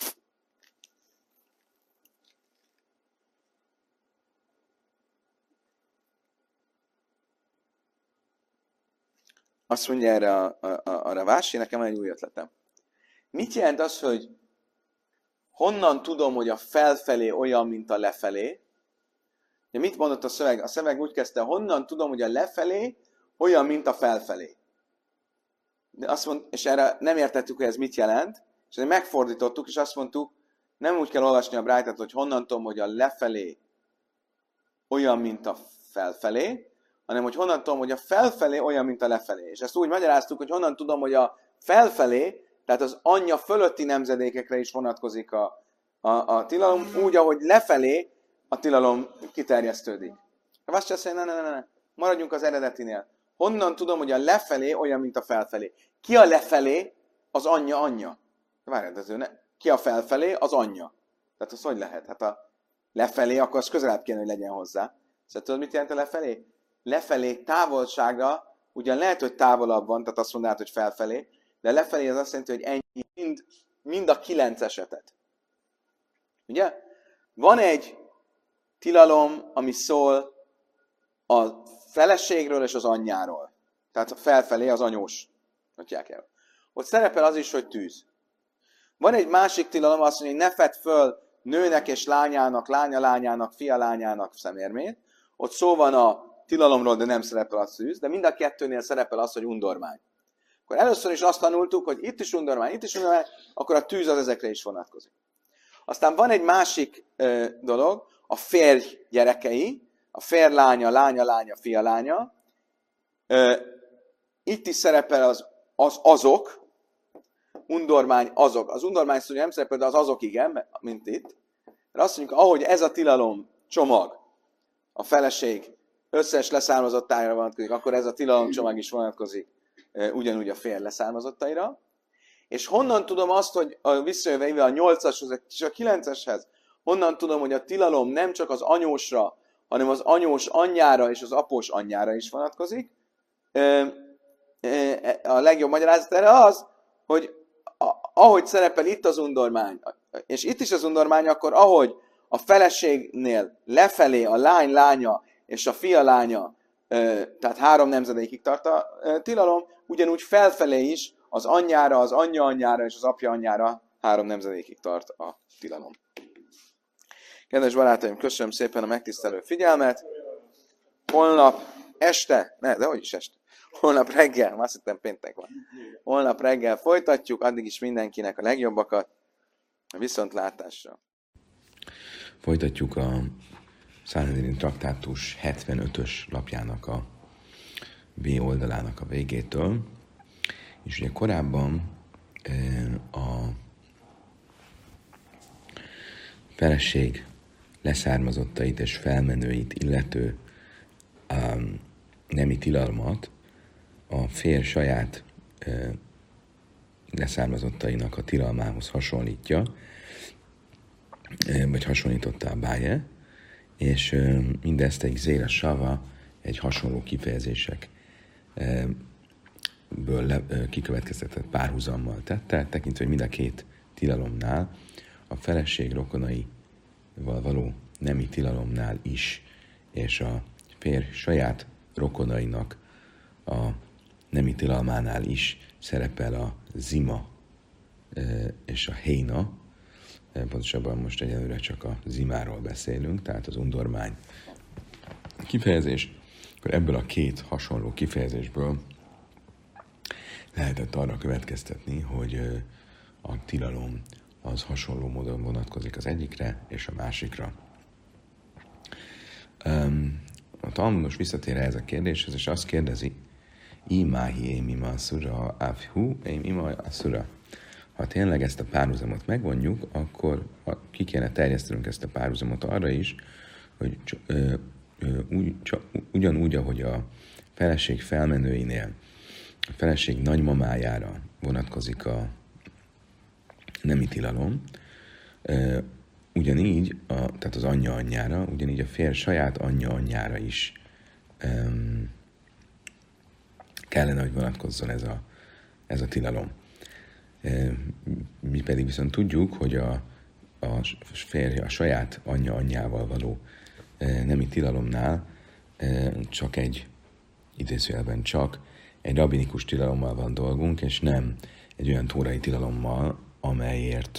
Azt mondja erre a Ravási, nekem egy új ötletem. Mit jelent az, hogy honnan tudom, hogy a felfelé olyan, mint a lefelé? Ja, mit mondott a szöveg? A szöveg úgy kezdte, honnan tudom, hogy a lefelé olyan, mint a felfelé. De azt mond, és erre nem értettük, hogy ez mit jelent, és megfordítottuk, és azt mondtuk, nem úgy kell olvasni a Brájtát, hogy honnan tudom, hogy a lefelé olyan, mint a felfelé, hanem hogy honnan tudom, hogy a felfelé olyan, mint a lefelé. És ezt úgy magyaráztuk, hogy honnan tudom, hogy a felfelé, tehát az anyja fölötti nemzedékekre is vonatkozik a tilalom, úgy, ahogy lefelé a tilalom kiterjesztődik. Azt azt mondja, ne, maradjunk az eredetinél. Honnan tudom, hogy a lefelé olyan, mint a felfelé? Ki a lefelé? Az anyja. Várjad, ki a felfelé? Az anyja. Tehát az hogy lehet? Hát a lefelé, akkor az közelebb kéne, hogy legyen hozzá. Szóval tudod, mit jelent a lefelé? Lefelé távolsága, ugyan lehet, hogy távolabb van, tehát azt mondanád, hogy felfelé, de lefelé az azt jelenti, hogy ennyi mind a 9 esetet. Ugye? Van egy tilalom, ami szól a feleségről és az anyjáról. Tehát a felfelé az anyós. Ott szerepel az is, hogy tűz. Van egy másik tilalom, azt mondja, hogy ne fedd föl nőnek és lányának, lánya lányának, fia lányának szemérmét. Ott szó van a tilalomról, de nem szerepel a tűz, de mind a kettőnél szerepel az, hogy undormány. Akkor először is azt tanultuk, hogy itt is undormány, akkor a tűz az ezekre is vonatkozik. Aztán van egy másik dolog, a férj gyerekei, a férj lánya, lánya lánya, fia lánya. Itt is szerepel az azok, undormány azok. Az undormány szó nem szerepel, de az azok igen, mint itt. De azt mondjuk, ahogy ez a tilalom csomag a feleség összes leszármazottára vonatkozik, akkor ez a tilalom csomag is vonatkozik ugyanúgy a férj leszármazottaira. És honnan tudom azt, hogy visszajöve a 8-ashoz és a 9-eshez, honnan tudom, hogy a tilalom nem csak az anyósra, hanem az anyós anyjára és az após anyjára is vonatkozik. A legjobb magyarázat erre az, hogy ahogy szerepel itt az undormány, és itt is az undormány, akkor ahogy a feleségnél lefelé a lány lánya és a fia lánya, tehát 3 nemzedékig tart a tilalom, ugyanúgy felfelé is az anyjára, az anyja anyjára és az apja anyjára 3 nemzedékig tart a tilalom. Kedves barátaim, köszönöm szépen a megtisztelő figyelmet. Holnap este, holnap reggel, azt hittem péntek van. Holnap reggel folytatjuk, addig is mindenkinek a legjobbakat, a viszontlátásra. Folytatjuk a Sanhedrin traktátus 75-ös lapjának a B oldalának a végétől. És ugye korábban a feleség leszármazottait és felmenőit illető nemi tilalmat a férj saját leszármazottainak a tilalmához hasonlítja, vagy hasonlította a Báje, és mindezt egy Zéra Sava, egy hasonló kifejezések kikövetkeztetett párhuzammal tette, tekintve, hogy mind a 2 tilalomnál, a feleség rokonaival való nemi tilalomnál is, és a férj saját rokonainak a nemi tilalmánál is szerepel a zima és a héna. Pontosabban most egyelőre csak a zimáról beszélünk, tehát az undormány kifejezés. Akkor ebből a 2 hasonló kifejezésből lehetett arra következtetni, hogy a tilalom az hasonló módon vonatkozik az egyikre és a másikra. A Talmudos visszatér ez a kérdéshez, és azt kérdezi, Imáhi émima asszura, afhu émima asszura. Ha tényleg ezt a párhuzamot megvonjuk, akkor ki kéne terjesztenünk ezt a párhuzamot arra is, hogy ugyanúgy, ahogy a feleség felmenőinél a feleség nagymamájára vonatkozik a nemi tilalom, ugyanígy, tehát az anyja anyjára, ugyanígy a férj saját anyja anyjára is kellene, hogy vonatkozzon ez a tilalom. Mi pedig viszont tudjuk, hogy a férje a saját anyjával való nemi tilalomnál csak egy, idézőjelben csak egy rabinikus tilalommal van dolgunk, és nem egy olyan tilalommal, amelyért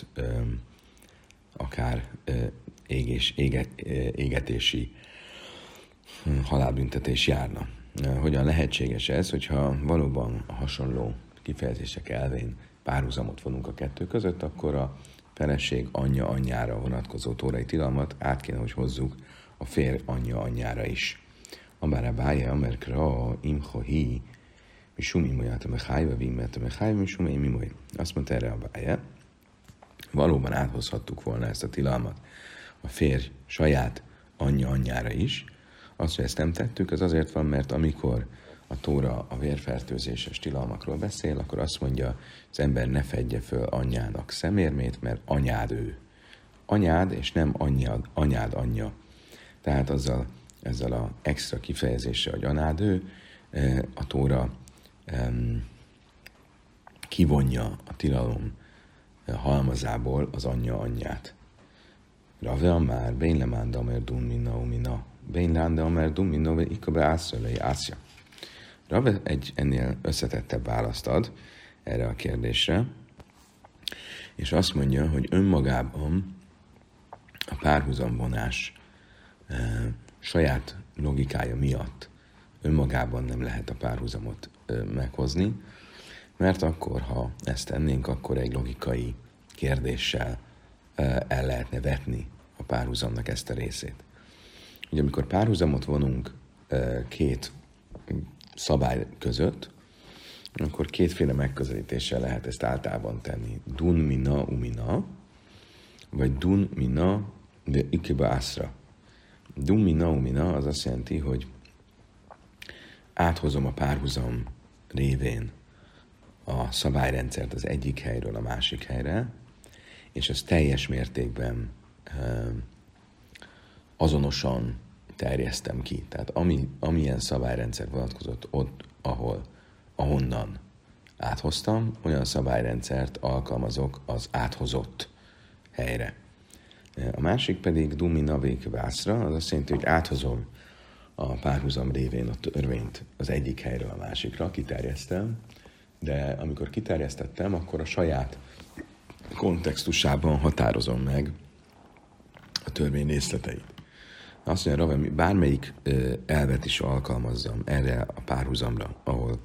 akár égetési halálbüntetés járna. Hogyan lehetséges ez, hogyha valóban hasonló kifejezések elvén párhuzamot vonunk a kettő között, akkor a feleség anyjára vonatkozó tórai tilalmat át kéne, hogy hozzuk a férj anyjára is. Amár bája, amerkra, imhohi, misum imolyát, mehájva, vimmet, mehájva, misum imoly. Azt mondta erre a bája, valóban áthozhattuk volna ezt a tilalmat a férj saját anyjára is. Azt, hogy ezt nem tettük, az azért van, mert amikor a Tóra a vérfertőzéses tilalmakról beszél, akkor azt mondja, az ember ne fedje föl anyjának szemérmét, mert anyád ő. Anyád, és nem anyád anyja. Tehát ezzel az extra kifejezéssel, hogy anyád ő, a Tóra kivonja a tilalom halmazából az anyját. Rave már, Bein lemánda, amer dun minna, umina. Bein lánda, amer dun minna, ikabe ászölei ászja. Rave egy ennél összetettebb választ ad erre a kérdésre, és azt mondja, hogy önmagában a párhuzamvonás saját logikája miatt önmagában nem lehet a párhuzamot meghozni, mert akkor, ha ezt tennénk, akkor egy logikai kérdéssel el lehetne vetni a párhuzamnak ezt a részét. Ugye amikor párhuzamot vonunk két szabály között, akkor kétféle megközelítéssel lehet ezt általában tenni. Dun mina umina, vagy dun mina de ikiba ászra. Dun mina umina az azt jelenti, hogy áthozom a párhuzam révén a szabályrendszert az egyik helyről a másik helyre, és ezt teljes mértékben azonosan terjesztem ki. Tehát amilyen szabályrendszer vonatkozott ott, ahonnan áthoztam, olyan szabályrendszert alkalmazok az áthozott helyre. A másik pedig dumina vékvászra, az azt jelenti, hogy áthozom a párhuzam révén a törvényt az egyik helyről a másikra, kiterjesztem, de amikor kiterjesztettem, akkor a saját kontextusában határozom meg a törvény részleteit. Azt mondja, Rave, bármelyik elvet is alkalmazzam erre a párhuzamra, ahol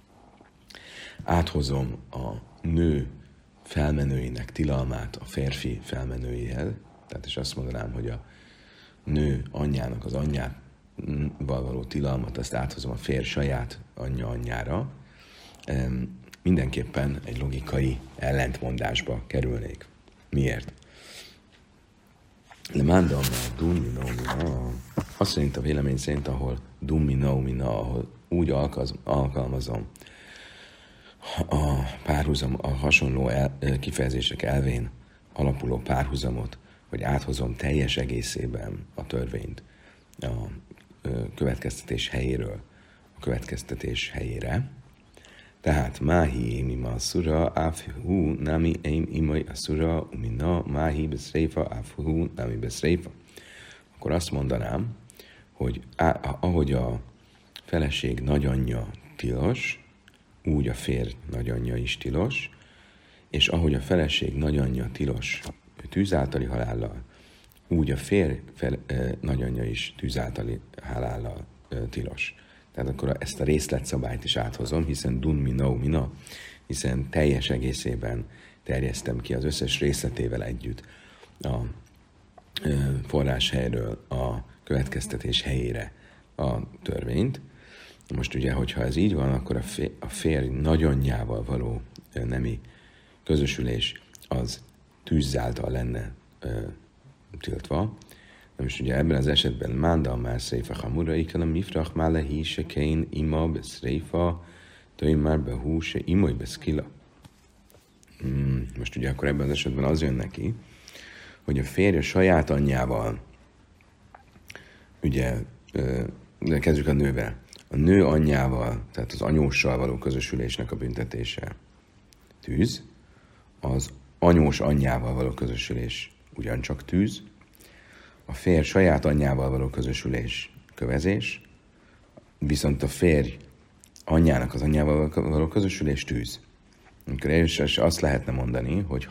áthozom a nő felmenőinek tilalmát a férfi felmenőihez, tehát is azt mondanám, hogy a nő anyjának az anyjával való tilalmat, azt áthozom a férj saját anyjára, mindenképpen egy logikai ellentmondásba kerülnék. Miért? Lemánda, mert dummi naumina, azt szerint a vélemény szerint, ahol dummi naumina, ahol úgy alkalmazom a párhuzam, a hasonló kifejezések elvén alapuló párhuzamot, hogy áthozom teljes egészében a törvényt a következtetés helyéről a következtetés helyére. Tehát máhi émi masszura, áfhú, nami ém imai asszura, umina, máhi beszréfa, áfhú, nami beszréfa. Akkor azt mondanám, hogy ahogy a feleség nagyanyja tilos, úgy a férj nagyanyja is tilos, és ahogy a feleség nagyanyja tilos tűz általi halállal, úgy a férj nagyanyja is tűz általi halállal tilos. Tehát akkor ezt a részletszabályt is áthozom, hiszen dun mina, hiszen teljes egészében terjesztem ki az összes részletével együtt a forráshelyről a következtetés helyére a törvényt. Most ugye, hogyha ez így van, akkor a férj nagyanyjával való nemi közösülés az tűzzáltal lenne tiltva. De most ugye ebben az esetben Mánda már szréfa hamura, ikelem mifrach mále híse kein ima beszréfa, töjj már behú se imoly beszkila. Most ugye akkor ebben az esetben az jön neki, hogy a férje saját anyjával, ugye, de kezdjük a nővel, a nő anyjával, tehát az anyóssal való közösülésnek a büntetése tűz, az anyós anyjával való közösülés ugyancsak tűz, a férj saját anyjával való közösülés kövezés, viszont a férj anyjának az anyjával való közösülés tűz. Amikor és azt lehetne mondani, hogy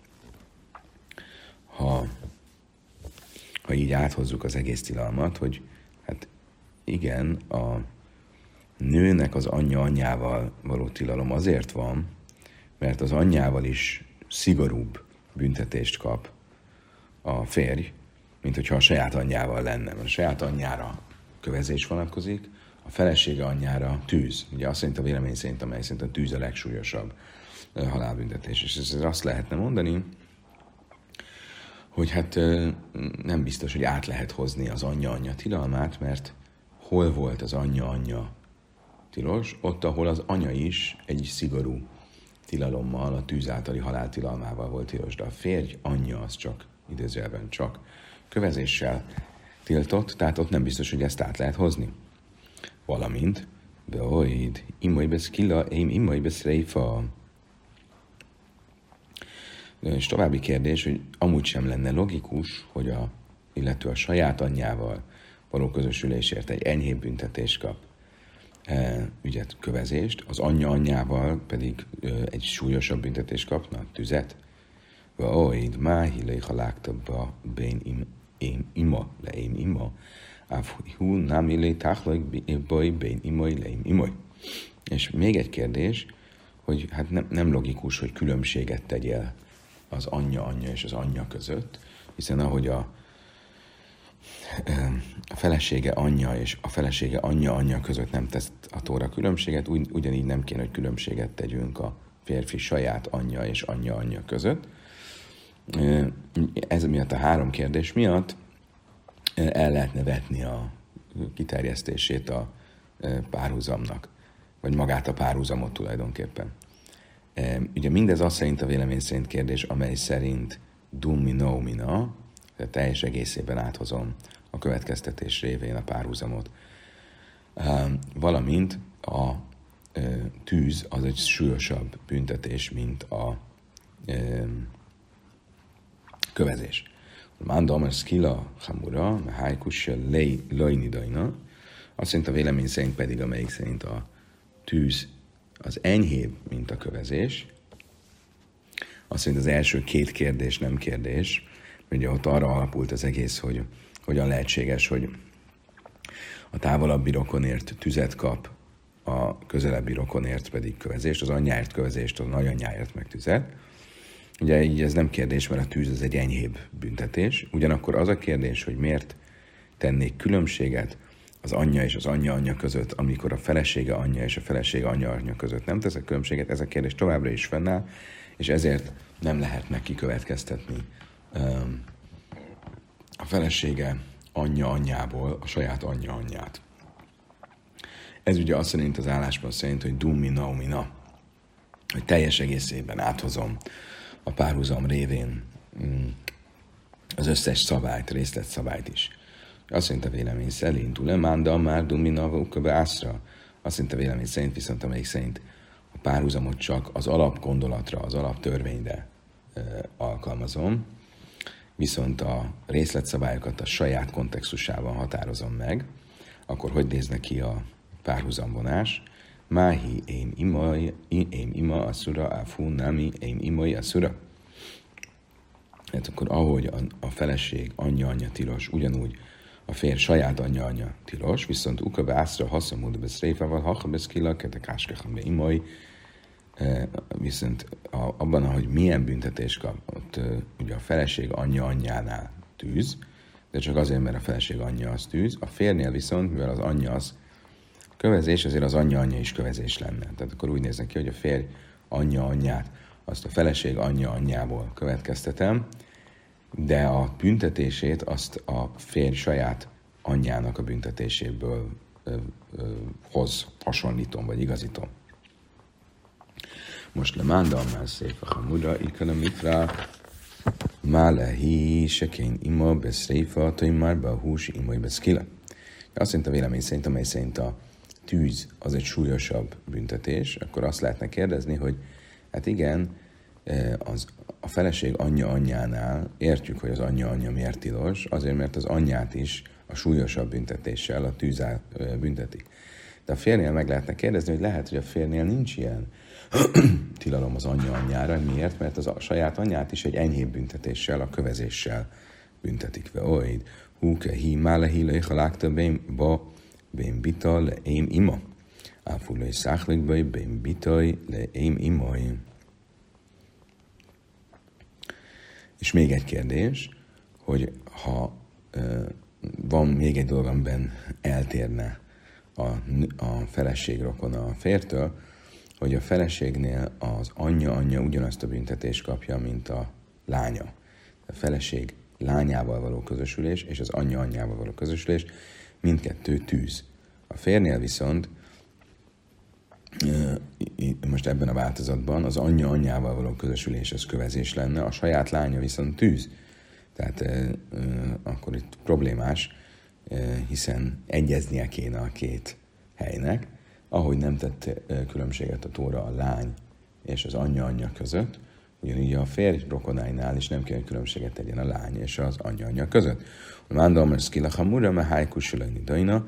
ha így áthozzuk az egész tilalmat, hogy hát igen, a nőnek az anyja anyjával való tilalom azért van, mert az anyjával is szigorúbb büntetést kap a férj, mint hogyha a saját anyjával lenne. Mert a saját anyjára kövezés vonatkozik, a felesége anyjára tűz. Ugye azt szerint a vélemény szerint, amely szerint a tűz a legsúlyosabb halálbüntetés. És ezzel azt lehetne mondani, hogy hát nem biztos, hogy át lehet hozni az anyja-anyja tilalmát, mert hol volt az anyja-anyja tilos, ott, ahol az anya is egy szigorú tilalommal, a tűz általi halál tilalmával volt tilos, de a férj anyja az csak, idézőjelben csak kövezéssel tiltott, tehát ott nem biztos, hogy ezt át lehet hozni. Valamint, beoid, imaj beszkila, imaj beszreifa. És további kérdés, hogy amúgy sem lenne logikus, hogy illetve a saját anyjával való közösülésért egy enyhébb büntetést kap, ügyet, kövezést, az anyja anyjával pedig egy súlyosabb büntetést kapna, tüzet. Vaoid, máhilei haláktabba bén ima, leim ima, áfhú námilei táhlai baj bén imaj, leim imaj. És még egy kérdés, hogy hát nem logikus, hogy különbséget tegyél az anyja-anyja és az anyja között, hiszen ahogy a felesége anyja és a felesége anyja-anyja között nem tesz a Tóra különbséget, ugyanígy nem kéne, hogy különbséget tegyünk a férfi saját anyja és anyja-anyja között. Ez miatt a három kérdés miatt el lehetne vetni a kiterjesztését a párhuzamnak, vagy magát a párhuzamot tulajdonképpen. Ugye mindez azt szerint a vélemény szerint kérdés, amely szerint dumino mina, tehát teljes egészében áthozom a következtetés révén a párhuzamot, valamint a tűz az egy súlyosabb büntetés, mint a kövezés. Mándam, ez skila hamura, hájkussa lejnidaina, azt szerint a vélemény szerint pedig, amelyik szerint a tűz az enyhébb, mint a kövezés. Azt szerint az első két kérdés nem kérdés, ugye ott arra alapult az egész, hogy hogyan lehetséges, hogy a távolabbi rokonért tüzet kap, a közelebbi rokonért pedig kövezést, az anyjáért kövezést, az nagyanyjáért meg tüzet. Ugye így ez nem kérdés, mert a tűz az egy enyhébb büntetés. Ugyanakkor az a kérdés, hogy miért tennék különbséget az anyja és az anyja-anyja között, amikor a felesége anyja és a felesége anyja-anyja között nem teszek különbséget, ez a kérdés továbbra is fennáll, és ezért nem lehet neki következtetni a felesége anyja-anyjából a saját anyja-anyját. Ez ugye azt szerint az álláspont szerint, hogy dummi naumina, hogy teljes egészében áthozom a párhuzam révén az összes szabályt, részletszabályt is. Azt szerint a vélemény szerint, ulemánda már dummi navukabe ászra. Azt szerint a vélemény szerint viszont, amelyik szerint a párhuzamot csak az alapgondolatra, az alaptörvényre alkalmazom, viszont a részletszabályokat a saját kontextusában határozom meg, akkor hogy néz neki a párhuzamvonás? Máhi én ima asszura, áfú námi én imai asszura. Hát akkor ahogy a feleség anyja-anyja tilos, ugyanúgy a férj saját anyja-anyja tilos, viszont ukabe ászra haszamúd beszréfával, hakabeszkila, ketekáskehan be imai, viszont abban, ahogy milyen büntetés kap, ott ugye a feleség anyja-anyjánál tűz, de csak azért, mert a feleség anyja az tűz, a férnél viszont, mivel az anyja az kövezés, azért az anyja-anyja is kövezés lenne. Tehát akkor úgy néznek ki, hogy a férj anyja-anyját, azt a feleség anyja-anyjából következtetem, de a büntetését azt a férj saját anyjának a büntetéséből hasonlítom, vagy igazítom. Most lemándam már szép a hamura, ikana mifra, málehi, sekén ima, beszréfa, tajmár, bahús, imai, beszkila. Azt szerint a vélemény szerint, amely szerint a tűz az egy súlyosabb büntetés, akkor azt lehetne kérdezni, hogy hát igen, a feleség anyja-anyjánál értjük, hogy az anyja-anyja miért tilos, azért, mert az anyját is a súlyosabb büntetéssel, a tűzzel büntetik. De a férnél meg lehetne kérdezni, hogy lehet, hogy a férnél nincs ilyen tilalom az anyja-anyjára. Miért? Mert a saját anyját is egy enyhébb büntetéssel, a kövezéssel büntetik. Oid, húke hi málehi leichalákta bén bita le ém ima. Áfulai száchlikbai bén bitai le ém imai. És még egy kérdés, hogy ha van még egy dolog, amiben eltérne a feleség rokona a fértől, hogy a feleségnél az anyja ugyanazt a büntetést kapja, mint a lánya. A feleség lányával való közösülés és az anyja-anyjával való közösülés mindkettő tűz. A férnél viszont most ebben a változatban az anyja-anyjával való közösülés az kövezés lenne, a saját lánya viszont tűz. Tehát akkor itt problémás, hiszen egyeznie kéne a két helynek, ahogy nem tett különbséget a Tóra a lány és az anyja-anyja között, ugyanígy a férj rokonáinál is nem kell, hogy különbséget tegyen a lány és az anyja-anyja között. Mándal, mert szkilachamura, mert hájkussulagni daina.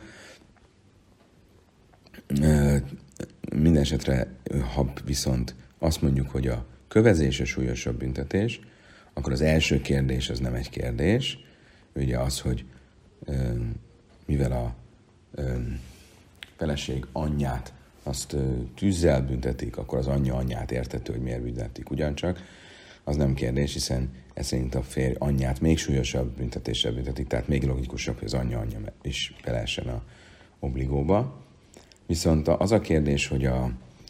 Minden esetre, ha viszont azt mondjuk, hogy a kövezés a súlyosabb büntetés, akkor az első kérdés az nem egy kérdés, ugye az, hogy mivel a feleség anyját azt tűzzel büntetik, akkor az anyja-anyját értető, hogy miért büntetik ugyancsak, az nem kérdés, hiszen ez szerint a férj anyját még súlyosabb büntetéssel büntetik, tehát még logikusabb, hogy az anyja-anyja is beleessen a obligóba. Viszont az a kérdés, hogy a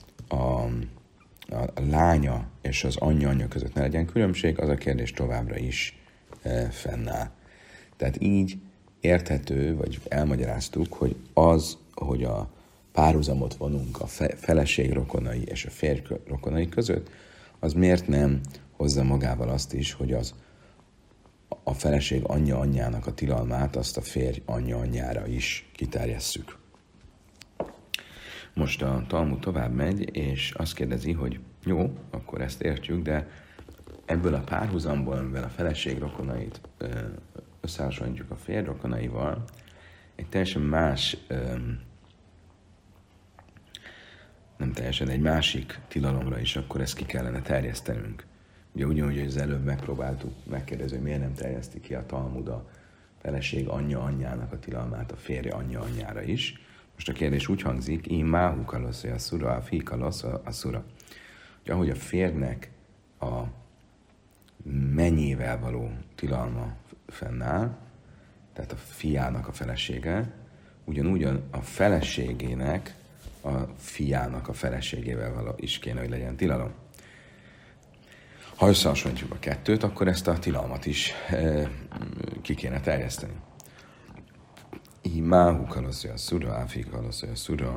lánya és az anyja-anyja között ne legyen különbség, az a kérdés továbbra is fennáll. Tehát így érthető, vagy elmagyaráztuk, hogy az, hogy a párhuzamot vonunk a feleség rokonai és a férj rokonai között, az miért nem hozza magával azt is, hogy a feleség anyja-anyjának a tilalmát azt a férj anyja-anyjára is kiterjesszük. Most a Talmud tovább megy, és azt kérdezi, hogy jó, akkor ezt értjük, de ebből a párhuzamból, amivel a feleség rokonait összehasonlítjuk a férj rokonaival, egy teljesen más, nem teljesen, egy másik tilalomra is akkor ezt ki kellene terjesztenünk. Ugye ugyanúgy, hogy az előbb megpróbáltuk megkérdezni, hogy miért nem terjeszti ki a Talmud a feleség anyja-anyjának a tilalmát a férje anyja-anyjára is. Most a kérdés úgy hangzik, én máhu kalosz a szura, a fi kalosz a szura. Hogy ahogy a férnek a mennyével való tilalma fennáll, tehát a fiának a felesége, ugyanúgy a feleségének, a fiának a feleségével való is kéne, hogy legyen tilalom. Ha összehasonlítjuk a kettőt, akkor ezt a tilalmat is ki kéne terjeszteni. Máhu kaloszja a szura, áfi kaloszja a szura,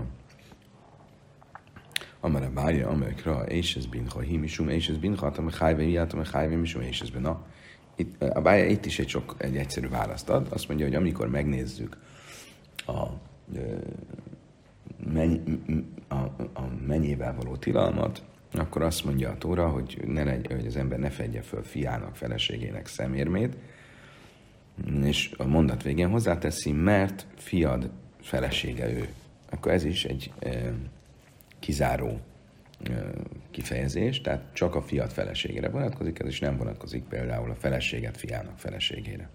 amire bárja, amelyekra, és ez binha, himisum, és ez binha, amely hájve miatt, amely hájve misum, és ez bena. A bárja itt is egy egyszerű választ ad. Azt mondja, hogy amikor megnézzük a mennyével való tilalmat, akkor azt mondja a Tóra, hogy hogy az ember ne fedje föl fiának, feleségének szemérmét, és a mondat végén hozzáteszi, mert fiad felesége ő. Akkor ez is egy kizáró kifejezés, tehát csak a fiad feleségére vonatkozik, ez is nem vonatkozik például a feleséget fiának feleségére.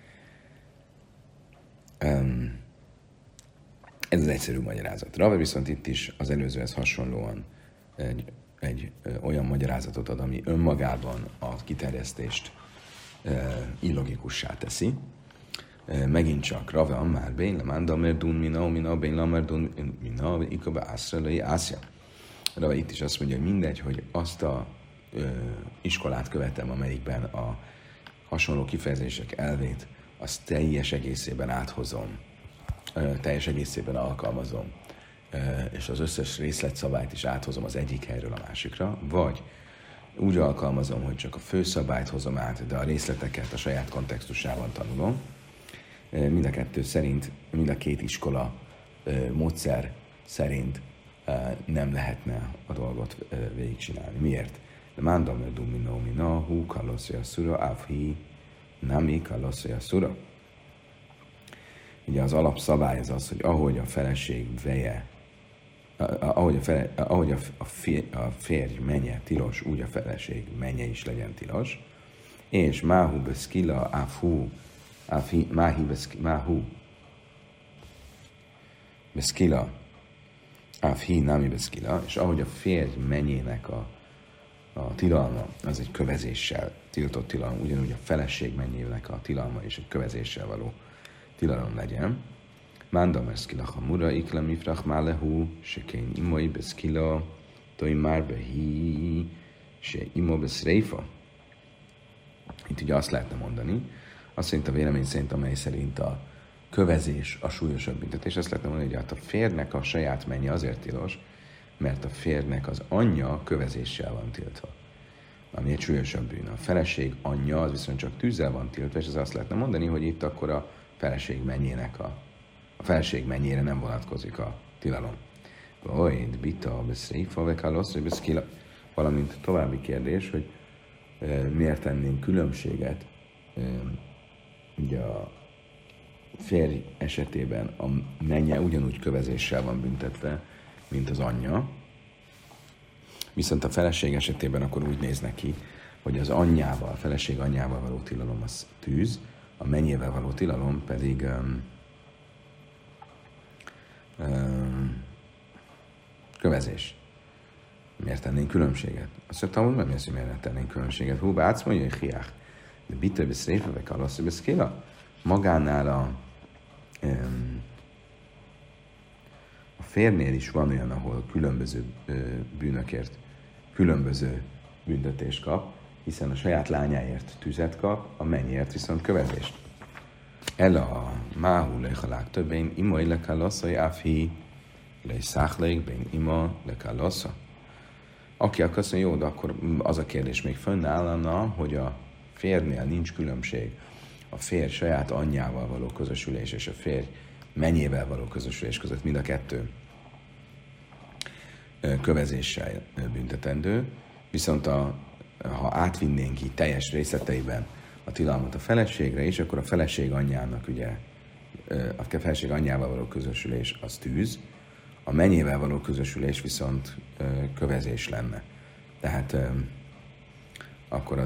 Ez az egyszerű magyarázat. Rave viszont itt is az előzőhez hasonlóan egy olyan magyarázatot ad, ami önmagában a kiterjesztést illogikussá teszi. Megint csak Rave Ammár Bén, Lemanda Merdun Mina, Bén Lamerdun Mina, Ikabe Ászrelai Ászja. Rave itt is azt mondja, hogy mindegy, hogy azt a iskolát követem, amelyikben a hasonló kifejezések elvét, azt teljes egészében áthozom, teljes egészében alkalmazom, és az összes részletszabályt is áthozom az egyik helyről a másikra, vagy úgy alkalmazom, hogy csak a főszabályt hozom át, de a részleteket a saját kontextusában tanulom. Mind a kettő szerint, mind a két iskola módszer szerint nem lehetne a dolgot végigcsinálni. Miért? De mándam le dumino mina, hú kaloszja szura, áfhi nami kaloszja szura. Ugye az alapszabály az, hogy ahogy a feleség veje, ahogy a férj menye tilos, úgy a feleség menye is legyen tilos. És máhu beszkila, áfhú, máhu beszkila, áfhi nami beszkila, és ahogy a férj menyének a tilalma, az egy kövezéssel tiltott tilalom, ugyanúgy a feleség mennyének a tilalma és egy kövezéssel való tilalom legyen. Mándam beszkila hamura, ikla mifrach málehu, se kény imoi beszkila, toi már behi, se imo beszreifa. Itt ugye azt lehetne mondani, azt szerint a vélemény szerint, amely szerint a kövezés a súlyosabb büntetés, azt lehetne mondani, hogy hát a férnek a saját mennye azért tilos, mert a férnek az anyja kövezéssel van tiltva, ami egy súlyosabb bűn. A feleség anyja az viszont csak tűzzel van tiltva, és ez azt lehetne mondani, hogy itt akkor a feleség mennyének a feleség mennyére nem vonatkozik a tilalom. Oid, bita, beszreifa, vekalosz, beszkila. Valamint további kérdés, hogy miért tennénk különbséget ugye a férj esetében a mennye ugyanúgy kövezéssel van büntetve, mint az anyja. Viszont a feleség esetében akkor úgy néz neki, hogy az anyjával, a feleség anyjával való tilalom az tűz, a mennyével való tilalom pedig kövezés. Miért tennénk különbséget? Azt mondtam, hogy nem érzi, miért tennénk különbséget. Hú, bác mondja, hogy hiák. De bitter beszréfe, vagy kalasz, beszkéla. Magánál a férnél is van olyan, ahol különböző bűnökért különböző büntetést kap, hiszen a saját lányáért tüzet kap, a mennyért viszont kövezést. Ela máhu lechalák többén imai lekálassa, jáfhi leiszáchleik bén ima lekálassa. Aki akkor azt mondja, jó, de akkor az a kérdés még fönnállna, hogy a férnél nincs különbség a férj saját anyjával való közösülés és a férj mennyével való közösülés között, mind a kettő kövezéssel büntetendő, viszont ha átvinnénk így teljes részleteiben a tilalmat a feleségre is, akkor a feleség anyjának ugye, a feleség anyjával való közösülés az tűz, a mennyével való közösülés viszont kövezés lenne. Tehát akkor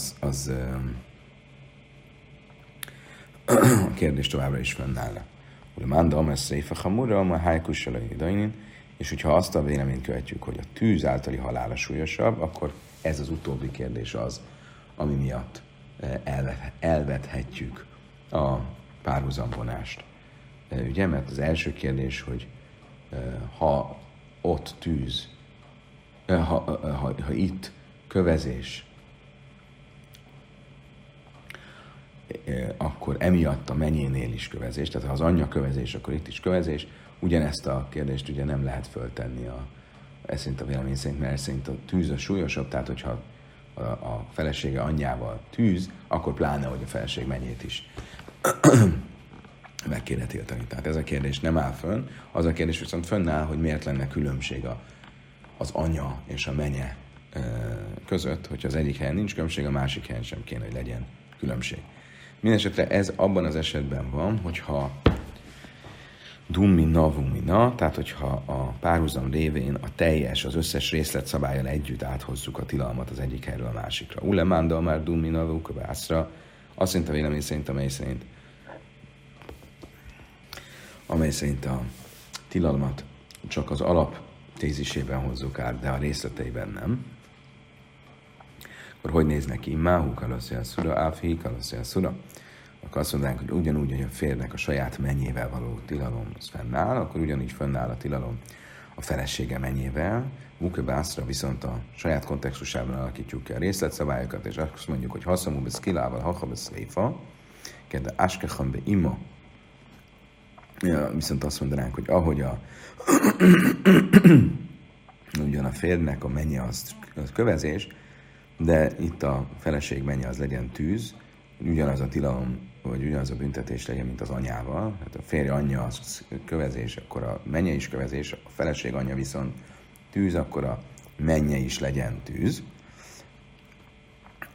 a kérdés továbbra is fönnállna. Ugye manda ameszreifa hamura, a hájkussalai dainin, és hogyha azt a véleményt követjük, hogy a tűz általi halála súlyosabb, akkor ez az utóbbi kérdés az, ami miatt elvethetjük a párhuzamvonást. Ugye, mert az első kérdés, hogy ha ott tűz, ha itt kövezés, akkor emiatt a mennyénél is kövezés, tehát ha az anyja kövezés, akkor itt is kövezés. Ugyanezt a kérdést ugye nem lehet föltenni ez szerint a vélemény szerint, mert szerint a tűz a súlyosabb, tehát hogyha a felesége anyjával tűz, akkor pláne, hogy a feleség mennyét is meg kéne tiltani. Tehát ez a kérdés nem áll fönn, az a kérdés viszont fönnáll, hogy miért lenne különbség az anya és a menye között, hogyha az egyik helyen nincs különbség, a másik helyen sem kéne, hogy legyen különbség. Mindenesetre ez abban az esetben van, hogyha dummi navumina, tehát hogyha a párhuzam révén a teljes, az összes részletszabállyal együtt áthozzuk a tilalmat az egyik helyről a másikra. Ulemánda már dummi navukavászra, azt szerint a vélemény szerint, amely szerint a tilalmat csak az alap tézisében hozzuk át, de a részleteiben nem. Akkor hogy néz neki? Máhu kalaszja szura, áfhi kalaszja szura. Akkor azt mondanánk, hogy ugyanúgy, hogy a férnek a saját mennyével való tilalom az fennáll, akkor ugyanígy fennáll a tilalom a felesége mennyével. Mukebászra viszont a saját kontextusában alakítjuk ki a részletszabályokat, és azt mondjuk, hogy haszamú beszkilával, hachabeszreifa, kedve áskecham be ima. Ja, viszont azt mondanánk, hogy ahogy ugyan a férnek a mennye az kövezés, de itt a feleség mennye az legyen tűz, ugyanaz a tilalom, vagy ugyanaz a büntetés legyen, mint az anyával. Hát a férj anyja az kövezés, akkor a mennye is kövezés, a feleség anyja viszont tűz, akkor a mennye is legyen tűz.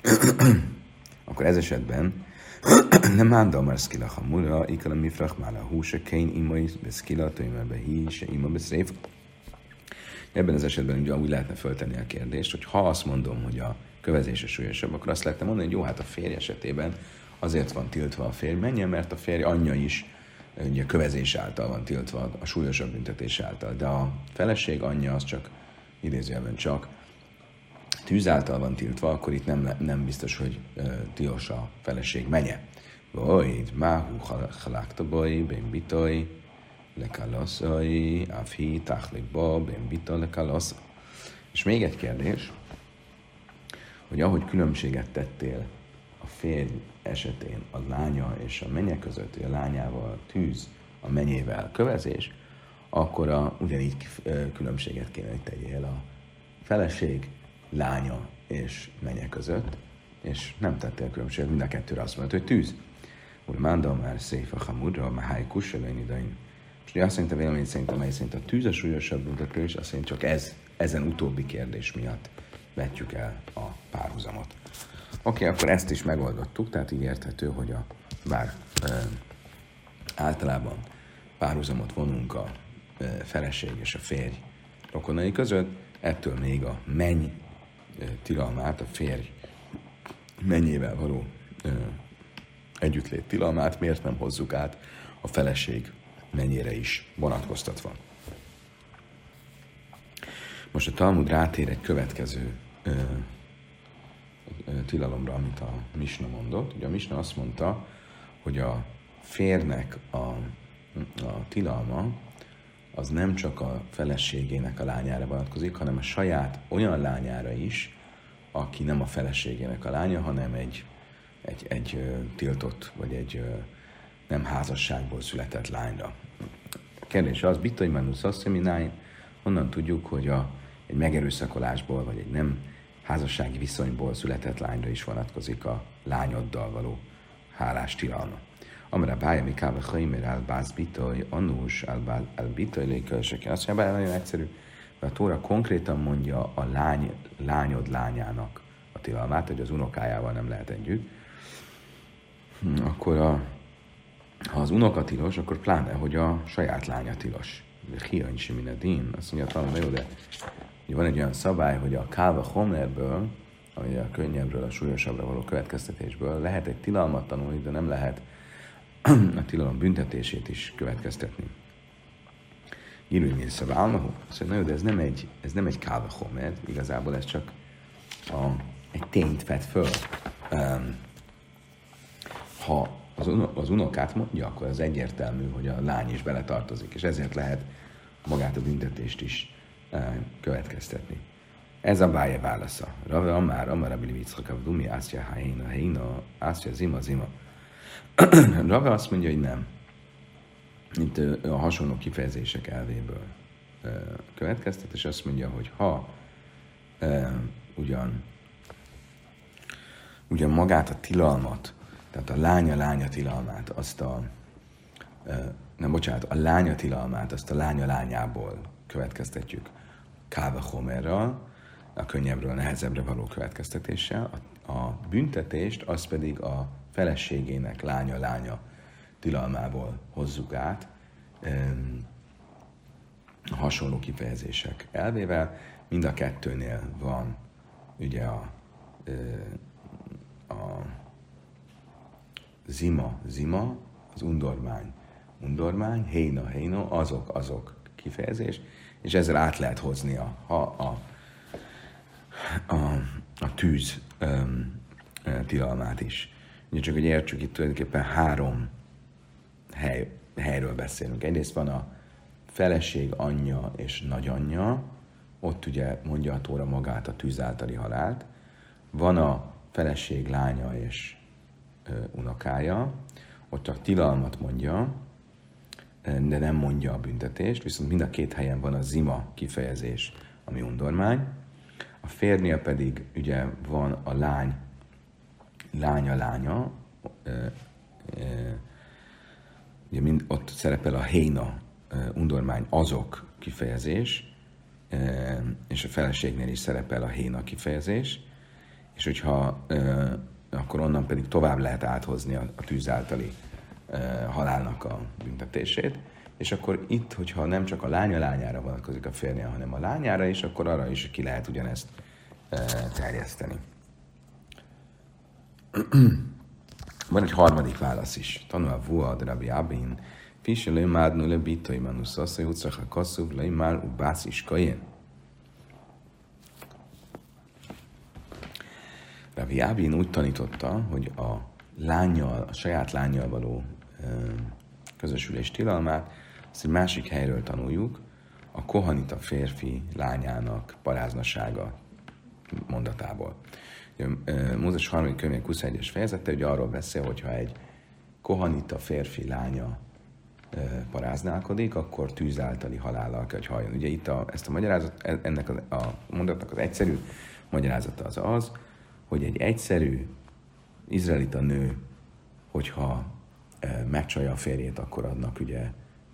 akkor ez esetben nem mánda már szkila hamura, ikala mifrach mála húsa, kén imai beszkila, töjmerbe hí, se ima beszréf. Ebben az esetben ugye úgy lehetne föltenni a kérdést, hogy ha azt mondom, hogy a kövezése súlyosabb, akkor azt lehetne mondani, hogy jó, hát a férj esetében azért van tiltva a férj menjen, mert a férj anyja is ugye kövezés által van tiltva, a súlyosabb büntetés által. De a feleség anyja az csak, idézőjelben csak, tűz által van tiltva, akkor itt nem biztos, hogy tilos a feleség menye. Vagy, máhu halakta baj, ben bitoj, lekalaszai, afhi, táhlikba, ben bita, lekalasz. És még egy kérdés, hogy ahogy különbséget tettél a férj esetén a lánya és a menye között, a lányával tűz, a menyével kövezés, akkor ugyanígy különbséget kéne, hogy tegyél a feleség, lánya és menye között, és nem tettél különbséget, mind a kettőre azt mondod, hogy tűz. Úr, mándal már szép a hamudra, már hájkus, idain. És azt szerint a vélemény szerint, amely szerint a tűz a súlyosabb büntetés, azt szerint csak ezen utóbbi kérdés miatt vetjük el a párhuzamot. Oké, akkor ezt is megoldottuk, tehát így érthető, hogy bár általában párhuzamot vonunk a feleség és a férj rokonai között, ettől még a menny tilalmát, a férj mennyével való együttlét tilalmát miért nem hozzuk át a feleség mennyire is vonatkoztatva. Most a Talmud rátér egy következő tilalomra, amit a Misna mondott. Ugye a Misna azt mondta, hogy a férnek a tilalma az nem csak a feleségének a lányára vonatkozik, hanem a saját olyan lányára is, aki nem a feleségének a lánya, hanem egy tiltott, vagy egy nem házasságból született lányra. A kérdés az, bittai manusz asszemináin, onnan tudjuk, hogy egy megerőszakolásból, vagy egy nem házassági viszonyból született lányra is vonatkozik a lányoddal való hálás tilalma. Amire bája, mi káve hajmér elbáz bitoj, anús elbitoj légkölsöken. Azt mondja, nagyon egyszerű, mert a Tóra konkrétan mondja a lányod lányának a tilalmát, hogy az unokájával nem lehet együtt. Akkor ha az unoka tilos, akkor pláne, hogy a saját lánya tilos. De hiány siminedin, azt mondja, talán jó, de van egy olyan szabály, hogy a kálva homerből, ami a könnyebbről, a súlyosabbra való következtetésből lehet egy tilalmat tanulni, de nem lehet a tilalom büntetését is következtetni. Írulj mi szabálmahu? Azt mondja, de ez nem egy kálva homer, igazából ez csak egy tényt vett föl. Ha az unokát mondja, akkor az egyértelmű, hogy a lány is beletartozik, és ezért lehet magát a büntetést is következtetni. Ez a báje válasza. Rave amár, amarabili viccakav dumi, ászja héna, ászja zima. Rave azt mondja, hogy nem. Itt a hasonló kifejezések elvéből következtet, és azt mondja, hogy ha ugyan magát a tilalmat, tehát a lánya tilalmát, a lánya tilalmát, azt a lánya lányából következtetjük káva homerral, a könnyebbről, nehezebbre való következtetéssel. A büntetést, az pedig a feleségének lánya tilalmából hozzuk át, hasonló kifejezések elvével. Mind a kettőnél van ugye a zima, az undormány, héna, azok kifejezés, és ezzel át lehet hozni a tűz tilalmát is. Ugye csak, hogy értsük, itt tulajdonképpen 3 helyről beszélünk. Egyrészt van a feleség anyja és nagyanyja, ott ugye mondja a Tóra magát a tűz általi halált. Van a feleség lánya és unokája, ott csak tilalmat mondja, de nem mondja a büntetést, viszont mind a 2 helyen van a zima kifejezés, ami undormány. A férnél pedig ugye van a lánya, ugye ott szerepel a héna, undormány, azok kifejezés, és a feleségnél is szerepel a héna kifejezés, és hogyha akkor onnan pedig tovább lehet áthozni a tűz általi halálnak a büntetését, és akkor itt, hogyha nem csak a lányára vonatkozik a férje, hanem a lányára is, akkor arra is ki lehet ugyanezt terjeszteni. Van egy harmadik válasz is. Tanul a vuad Rabbi Abin, Fishelő mádnu le bitai manuszaszai utcach a kasszúv, le már ubász is kajén. Rabbi Abin úgy tanította, hogy a saját lánnyal való közösülés tilalmát, azt egy másik helyről tanuljuk, a kohanita férfi lányának paráznasága mondatából. Mózes 3. könyvének 21-es fejezete ugye arról beszél, hogyha egy kohanita férfi lánya paráználkodik, akkor tűz általi halállal kell, hogy halljon. Ugye itt ezt a magyarázat, ennek a mondatnak az egyszerű magyarázata az, hogy egy egyszerű izraelita nő, hogyha megcsalja a férjét, akkor annak ugye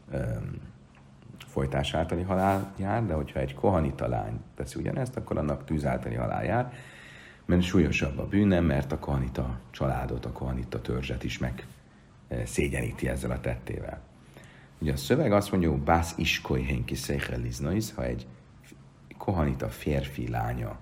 folytás általi halál jár, de hogyha egy kohanita lány teszi ugyanezt, akkor annak tűz általi halál jár, mert súlyosabb a bűne, mert a kohanita családot, a kohanita törzset is megszégyeníti ezzel a tettével. Ugye a szöveg azt mondja, hogy bász iskoly henki szécheliznois, ha egy kohanita férfi lánya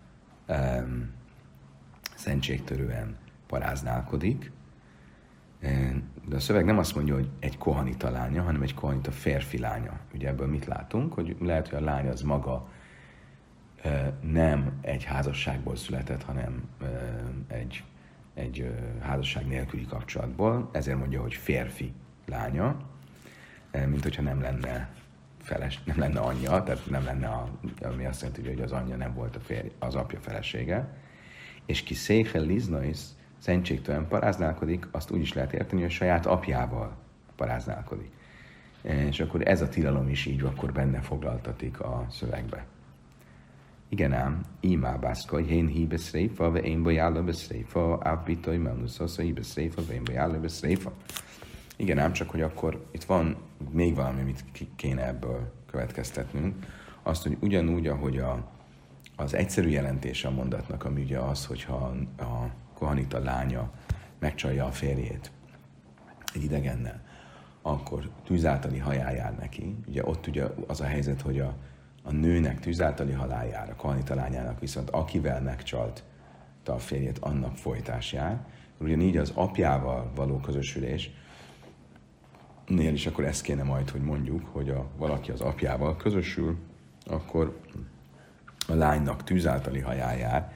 szentségtörően paráználkodik, de a szöveg nem azt mondja, hogy egy kohanita lánya, hanem egy kohanita férfi lánya. Ugye ebből mit látunk? Hogy lehet, hogy a lány az maga nem egy házasságból született, hanem egy házasság nélküli kapcsolatból. Ezért mondja, hogy férfi lánya, mint hogyha nem lenne anyja, tehát nem lenne, ami azt jelenti, hogy az anyja nem volt az apja felesége. És ki széchel liznais, szentségtelen paráználkodik, azt úgy is lehet érteni, hogy a saját apjával paráználkodik. És akkor ez a tilalom is így akkor benne foglaltatik a szövegbe. Igen ám, imá bászkaj, hén híbeszréfa, ve én bajálló beszréfa, ábbítoj, menuszasza, híbeszréfa, ve én bajálló beszréfa. Igen ám, csak hogy akkor itt van még valami, amit kéne ebből következtetnünk. Azt, hogy ugyanúgy, ahogy az egyszerű jelentése a mondatnak, ami ugye az, hogyha a kohanita lánya megcsalja a férjét egy idegennel, akkor tűzáltali halál jár neki. Ugye ott ugye az a helyzet, hogy a nőnek tűzáltali halál jár, a kohanita lányának viszont akivel megcsalta a férjét, annak folytás jár. Ugyanígy az apjával való közösülés, nél is akkor ezt kéne majd, hogy mondjuk, hogy valaki az apjával közösül, akkor a lánynak tűzáltali halál jár,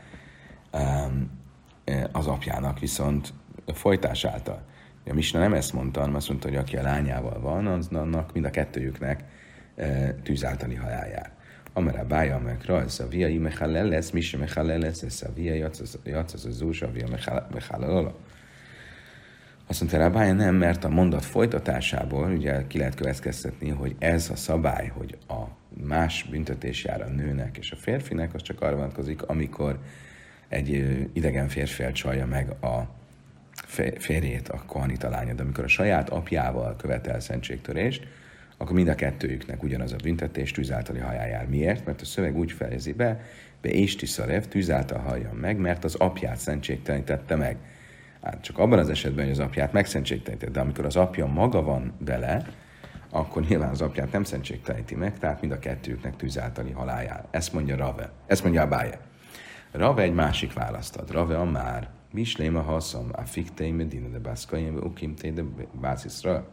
az apjának viszont folytás által. A Misna nem ezt mondta, hanem azt mondta, hogy aki a lányával van, annak mind a kettőjüknek tűzáltali halál jár. Amara bája meg rajz, a viai mechalel lesz, mise mechalel lesz, ez a viai jacaz az zús, a via mechalel. Azt mondta rá bája nem, mert a mondat folytatásából ugye ki lehet következtetni, hogy ez a szabály, hogy a más büntetés jár a nőnek és a férfinek, az csak arra vonatkozik, amikor egy idegen férfi csalja meg a férjét, a kohanita lánya, de amikor a saját apjával követel szentségtörést, akkor mind a kettőjüknek ugyanaz a büntetés, tűzáltali halál jár. Miért? Mert a szöveg úgy fejezi be ésti szarev, tűzáltal halljon meg, mert az apját szentségtelenítette meg. Hát csak abban az esetben, hogy az apját megszentségtelenítette, de amikor az apja maga van vele, akkor nyilván az apját nem szentségteleníti meg, tehát mind a kettőjüknek tűzáltali halál jár. Ezt mondja Rave. Ezt mondja Abáje. Rave egy másik választ ad. Rave a már. Misléma haszom, a fiktei medina de baszkaim, ukimtei de báziszra.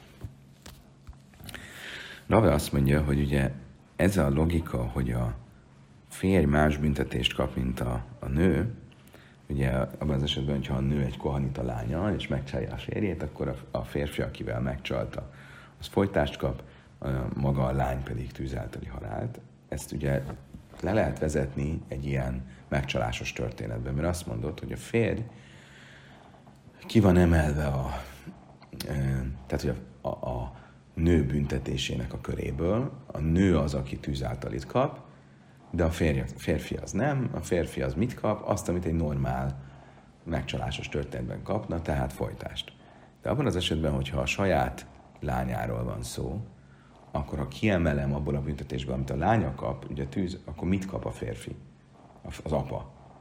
Rave azt mondja, hogy ugye ez a logika, hogy a férj más büntetést kap, mint a nő, ugye abban az esetben, hogyha a nő egy kohanita lánya, és megcsalja a férjét, akkor a férfi, akivel megcsalta, az folytást kap, maga a lány pedig tűzáltali halált. Ezt ugye le lehet vezetni egy ilyen megcsalásos történetben, mert azt mondod, hogy a férj ki van emelve tehát hogy a nő büntetésének a köréből, a nő az, aki tűzáltalit kap, de a férfi az nem, a férfi az mit kap? Azt, amit egy normál megcsalásos történetben kapna, tehát folytást. De abban az esetben, hogyha a saját lányáról van szó, akkor ha kiemelem abból a büntetésből, amit a lánya kap, ugye tűz, akkor mit kap a férfi? Az apa.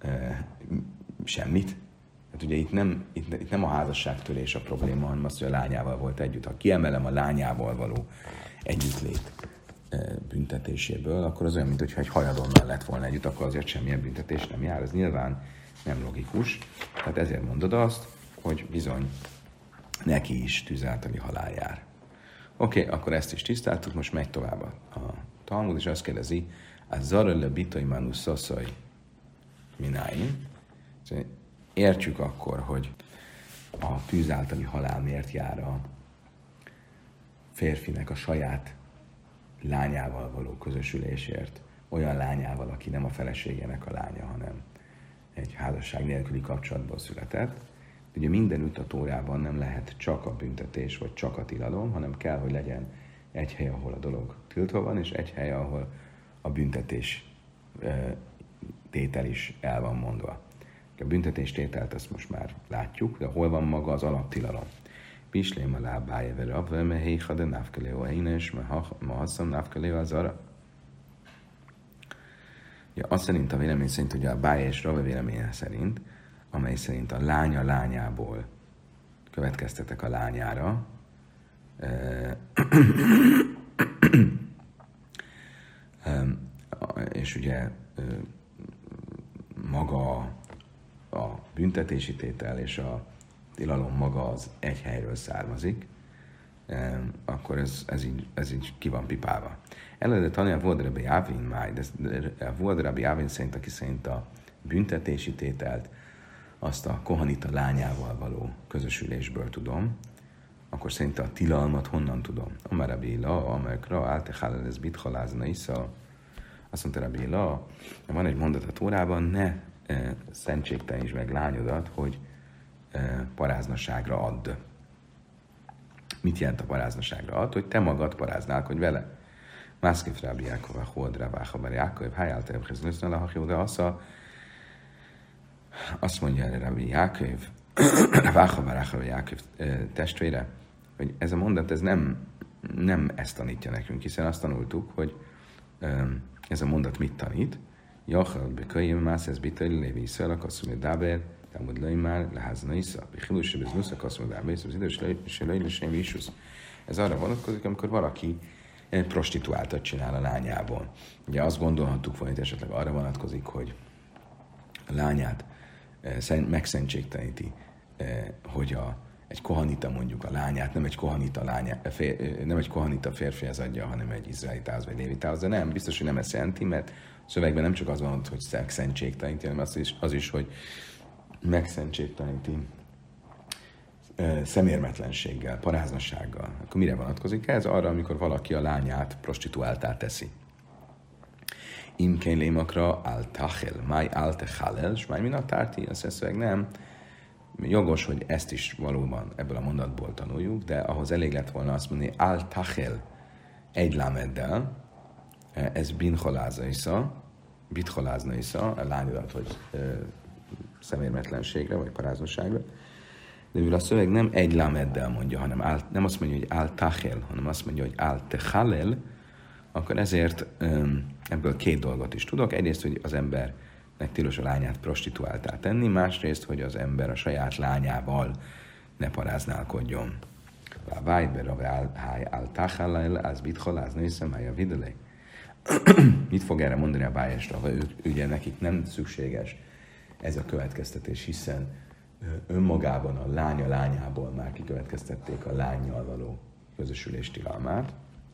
semmit. Hát ugye itt nem a házasságtörés a probléma, hanem az, hogy a lányával volt együtt. Ha kiemelem a lányával való együttlét büntetéséből, akkor az olyan, mintha egy hajadonnal lett volna együtt, akkor azért semmilyen büntetés nem jár. Ez nyilván nem logikus. Tehát ezért mondod azt, hogy bizony neki is tűzáltali halál jár. Oké, akkor ezt is tisztáltuk, most megy tovább a Talmud, és azt kérdezi, a zarölle bitai manu szaszaj mináim. Értjük akkor, hogy a tűz általi halál miért jár a férfinek a saját lányával való közösülésért, olyan lányával, aki nem a feleségének a lánya, hanem egy házasság nélküli kapcsolatból született. Ugye mindenütt a Tórában nem lehet csak a büntetés, vagy csak a tilalom, hanem kell, hogy legyen egy hely, ahol a dolog tiltva van, és egy hely, ahol a büntetés tétel is el van mondva. A büntetés tételt azt most már látjuk, de hol van maga az alaptilalom? Pislém a lábájevere, abveme héha, de návkeleo énes, ma hasszam návkeleo az arra. Ja, azt szerint a vélemény szerint, hogy a Bája és Rave véleménye szerint, amely szerint a lánya lányából következtetek a lányára, és ugye maga a büntetési tétel és a tilalom maga az egy helyről származik, akkor ez így ki van pipálva. Előtte tanulja volt Rabbi Avin máj, de volt Rabbi Avin szerint, aki szerint a büntetési tételt azt a kohanita lányával való közösülésből tudom, akkor szerint a tilalmat honnan tudom? Amar Rabbi La, amelyekra állte hálelez bithalázna isza. Azt mondta Rabbi La, van egy mondat a Tórában, ne szentségtelenítsd meg lányodat, hogy paráznaságra add. Mit jelent a paráznaságra add? Hogy te magad paráználkodj vele. Mászkéf Rabbi Jákov, a Holdra, Váhabar Jákov, Hájálta Ebhez Nősznál, a Hachióda Asza. Azt mondja erre Rabbi Jákov, Váhabar Jákov testvére, hogy ez a mondat ez nem ezt tanítja nekünk, hiszen azt tanultuk, hogy ez a mondat mit tanít. Jachal bekölyém mász ez bitai lévi iszal, akasszum a dáber, támad lőj már, leházna isza. Bechilus se biznusz, akasszum a dáber, és az idős se lőj, lesém visusz. Ez arra vonatkozik, amikor valaki prostituáltat csinál a lányából. Ugye azt gondolhattuk volna, hogy esetleg arra vonatkozik, hogy a lányát megszentségteleníti, hogy egy kohanita mondjuk a lányát, nem egy kohanita férfihez adja, hanem egy izraelitához vagy lévitához, de nem, biztos, hogy nem ezt jelenti, mert a szövegben nem csak az van, hogy megszentségteleníti, hanem az is, hogy megszentségteleníti szemérmetlenséggel, paráznassággal. Akkor mire vonatkozik ez? Arra, amikor valaki a lányát prostituáltá teszi. Imkén lémakra al-tachel, máj al-techalel, s máj minatárti, a szöveg nem. Jogos, hogy ezt is valóban ebből a mondatból tanuljuk, de ahhoz elég lett volna azt mondani, al-tachel egy lámeddel, ez bitholázna isza, a lányodat, hogy szemérmetlenségre, vagy paráznaságra. De mivel a szöveg nem egy lámeddel mondja, hanem nem azt mondja, hogy al-tachel, hanem azt mondja, hogy al-techalel, akkor ezért ebből két dolgot is tudok. Egyrészt, hogy az embernek tilos a lányát prostituáltá tenni, másrészt, hogy az ember a saját lányával ne paráználkodjon. Vájber a al-tachel, az bitholázna isza, mája videle. Mit fog erre mondani a Bájesra? Ugye nekik nem szükséges ez a következtetés, hiszen önmagában a lánya lányából már kikövetkeztették a lánnyal való közösülés tilalmát.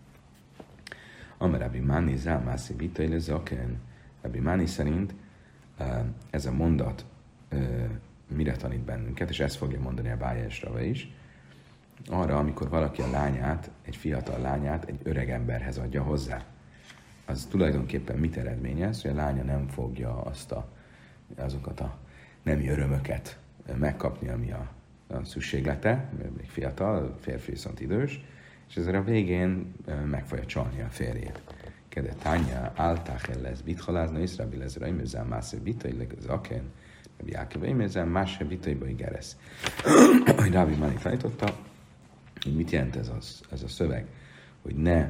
Amar Rabbi Mani zámászi bitai zaken. Rabbi Mani szerint ez a mondat mire tanít bennünket, és ezt fogja mondani a Bájesra is. Arra, amikor valaki a lányát, egy fiatal lányát egy öreg emberhez adja hozzá. Az tulajdonképpen mit eredményez, hogy a lánya nem fogja azokat a nemi örömöket megkapni, ami a szükséglete, még fiatal, a férfi viszont idős, és ezzel a végén meg fogja csalni a férjét. Kede tánya, áltáchel lesz bithalázna, és Rabbi Lezer, imőzem mászé bitai, zaken, Rabbi Jákov, imőzem másse bitaiba igeresz. Hogy Rabbi Mani tanította, hogy mit jelent ez a szöveg, hogy ne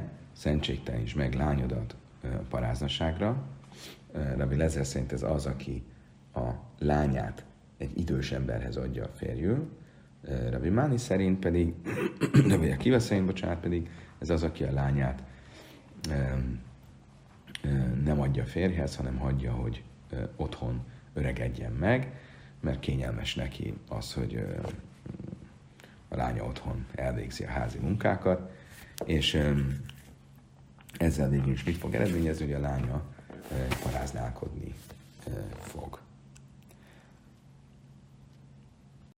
szentségtelenítsd meg lányodat paráznaságra. Rabbi Lezer szerint ez az, aki a lányát egy idős emberhez adja a férjül, Rabbi Máni szerint pedig, Rabbi Akiva szerint, bocsánat, pedig ez az, aki a lányát nem adja a férjhez, hanem hagyja, hogy otthon öregedjen meg, mert kényelmes neki az, hogy a lánya otthon elvégzi a házi munkákat, és ezzel végül is mit fog eredményezni, hogy a lánya paráználkodni fog.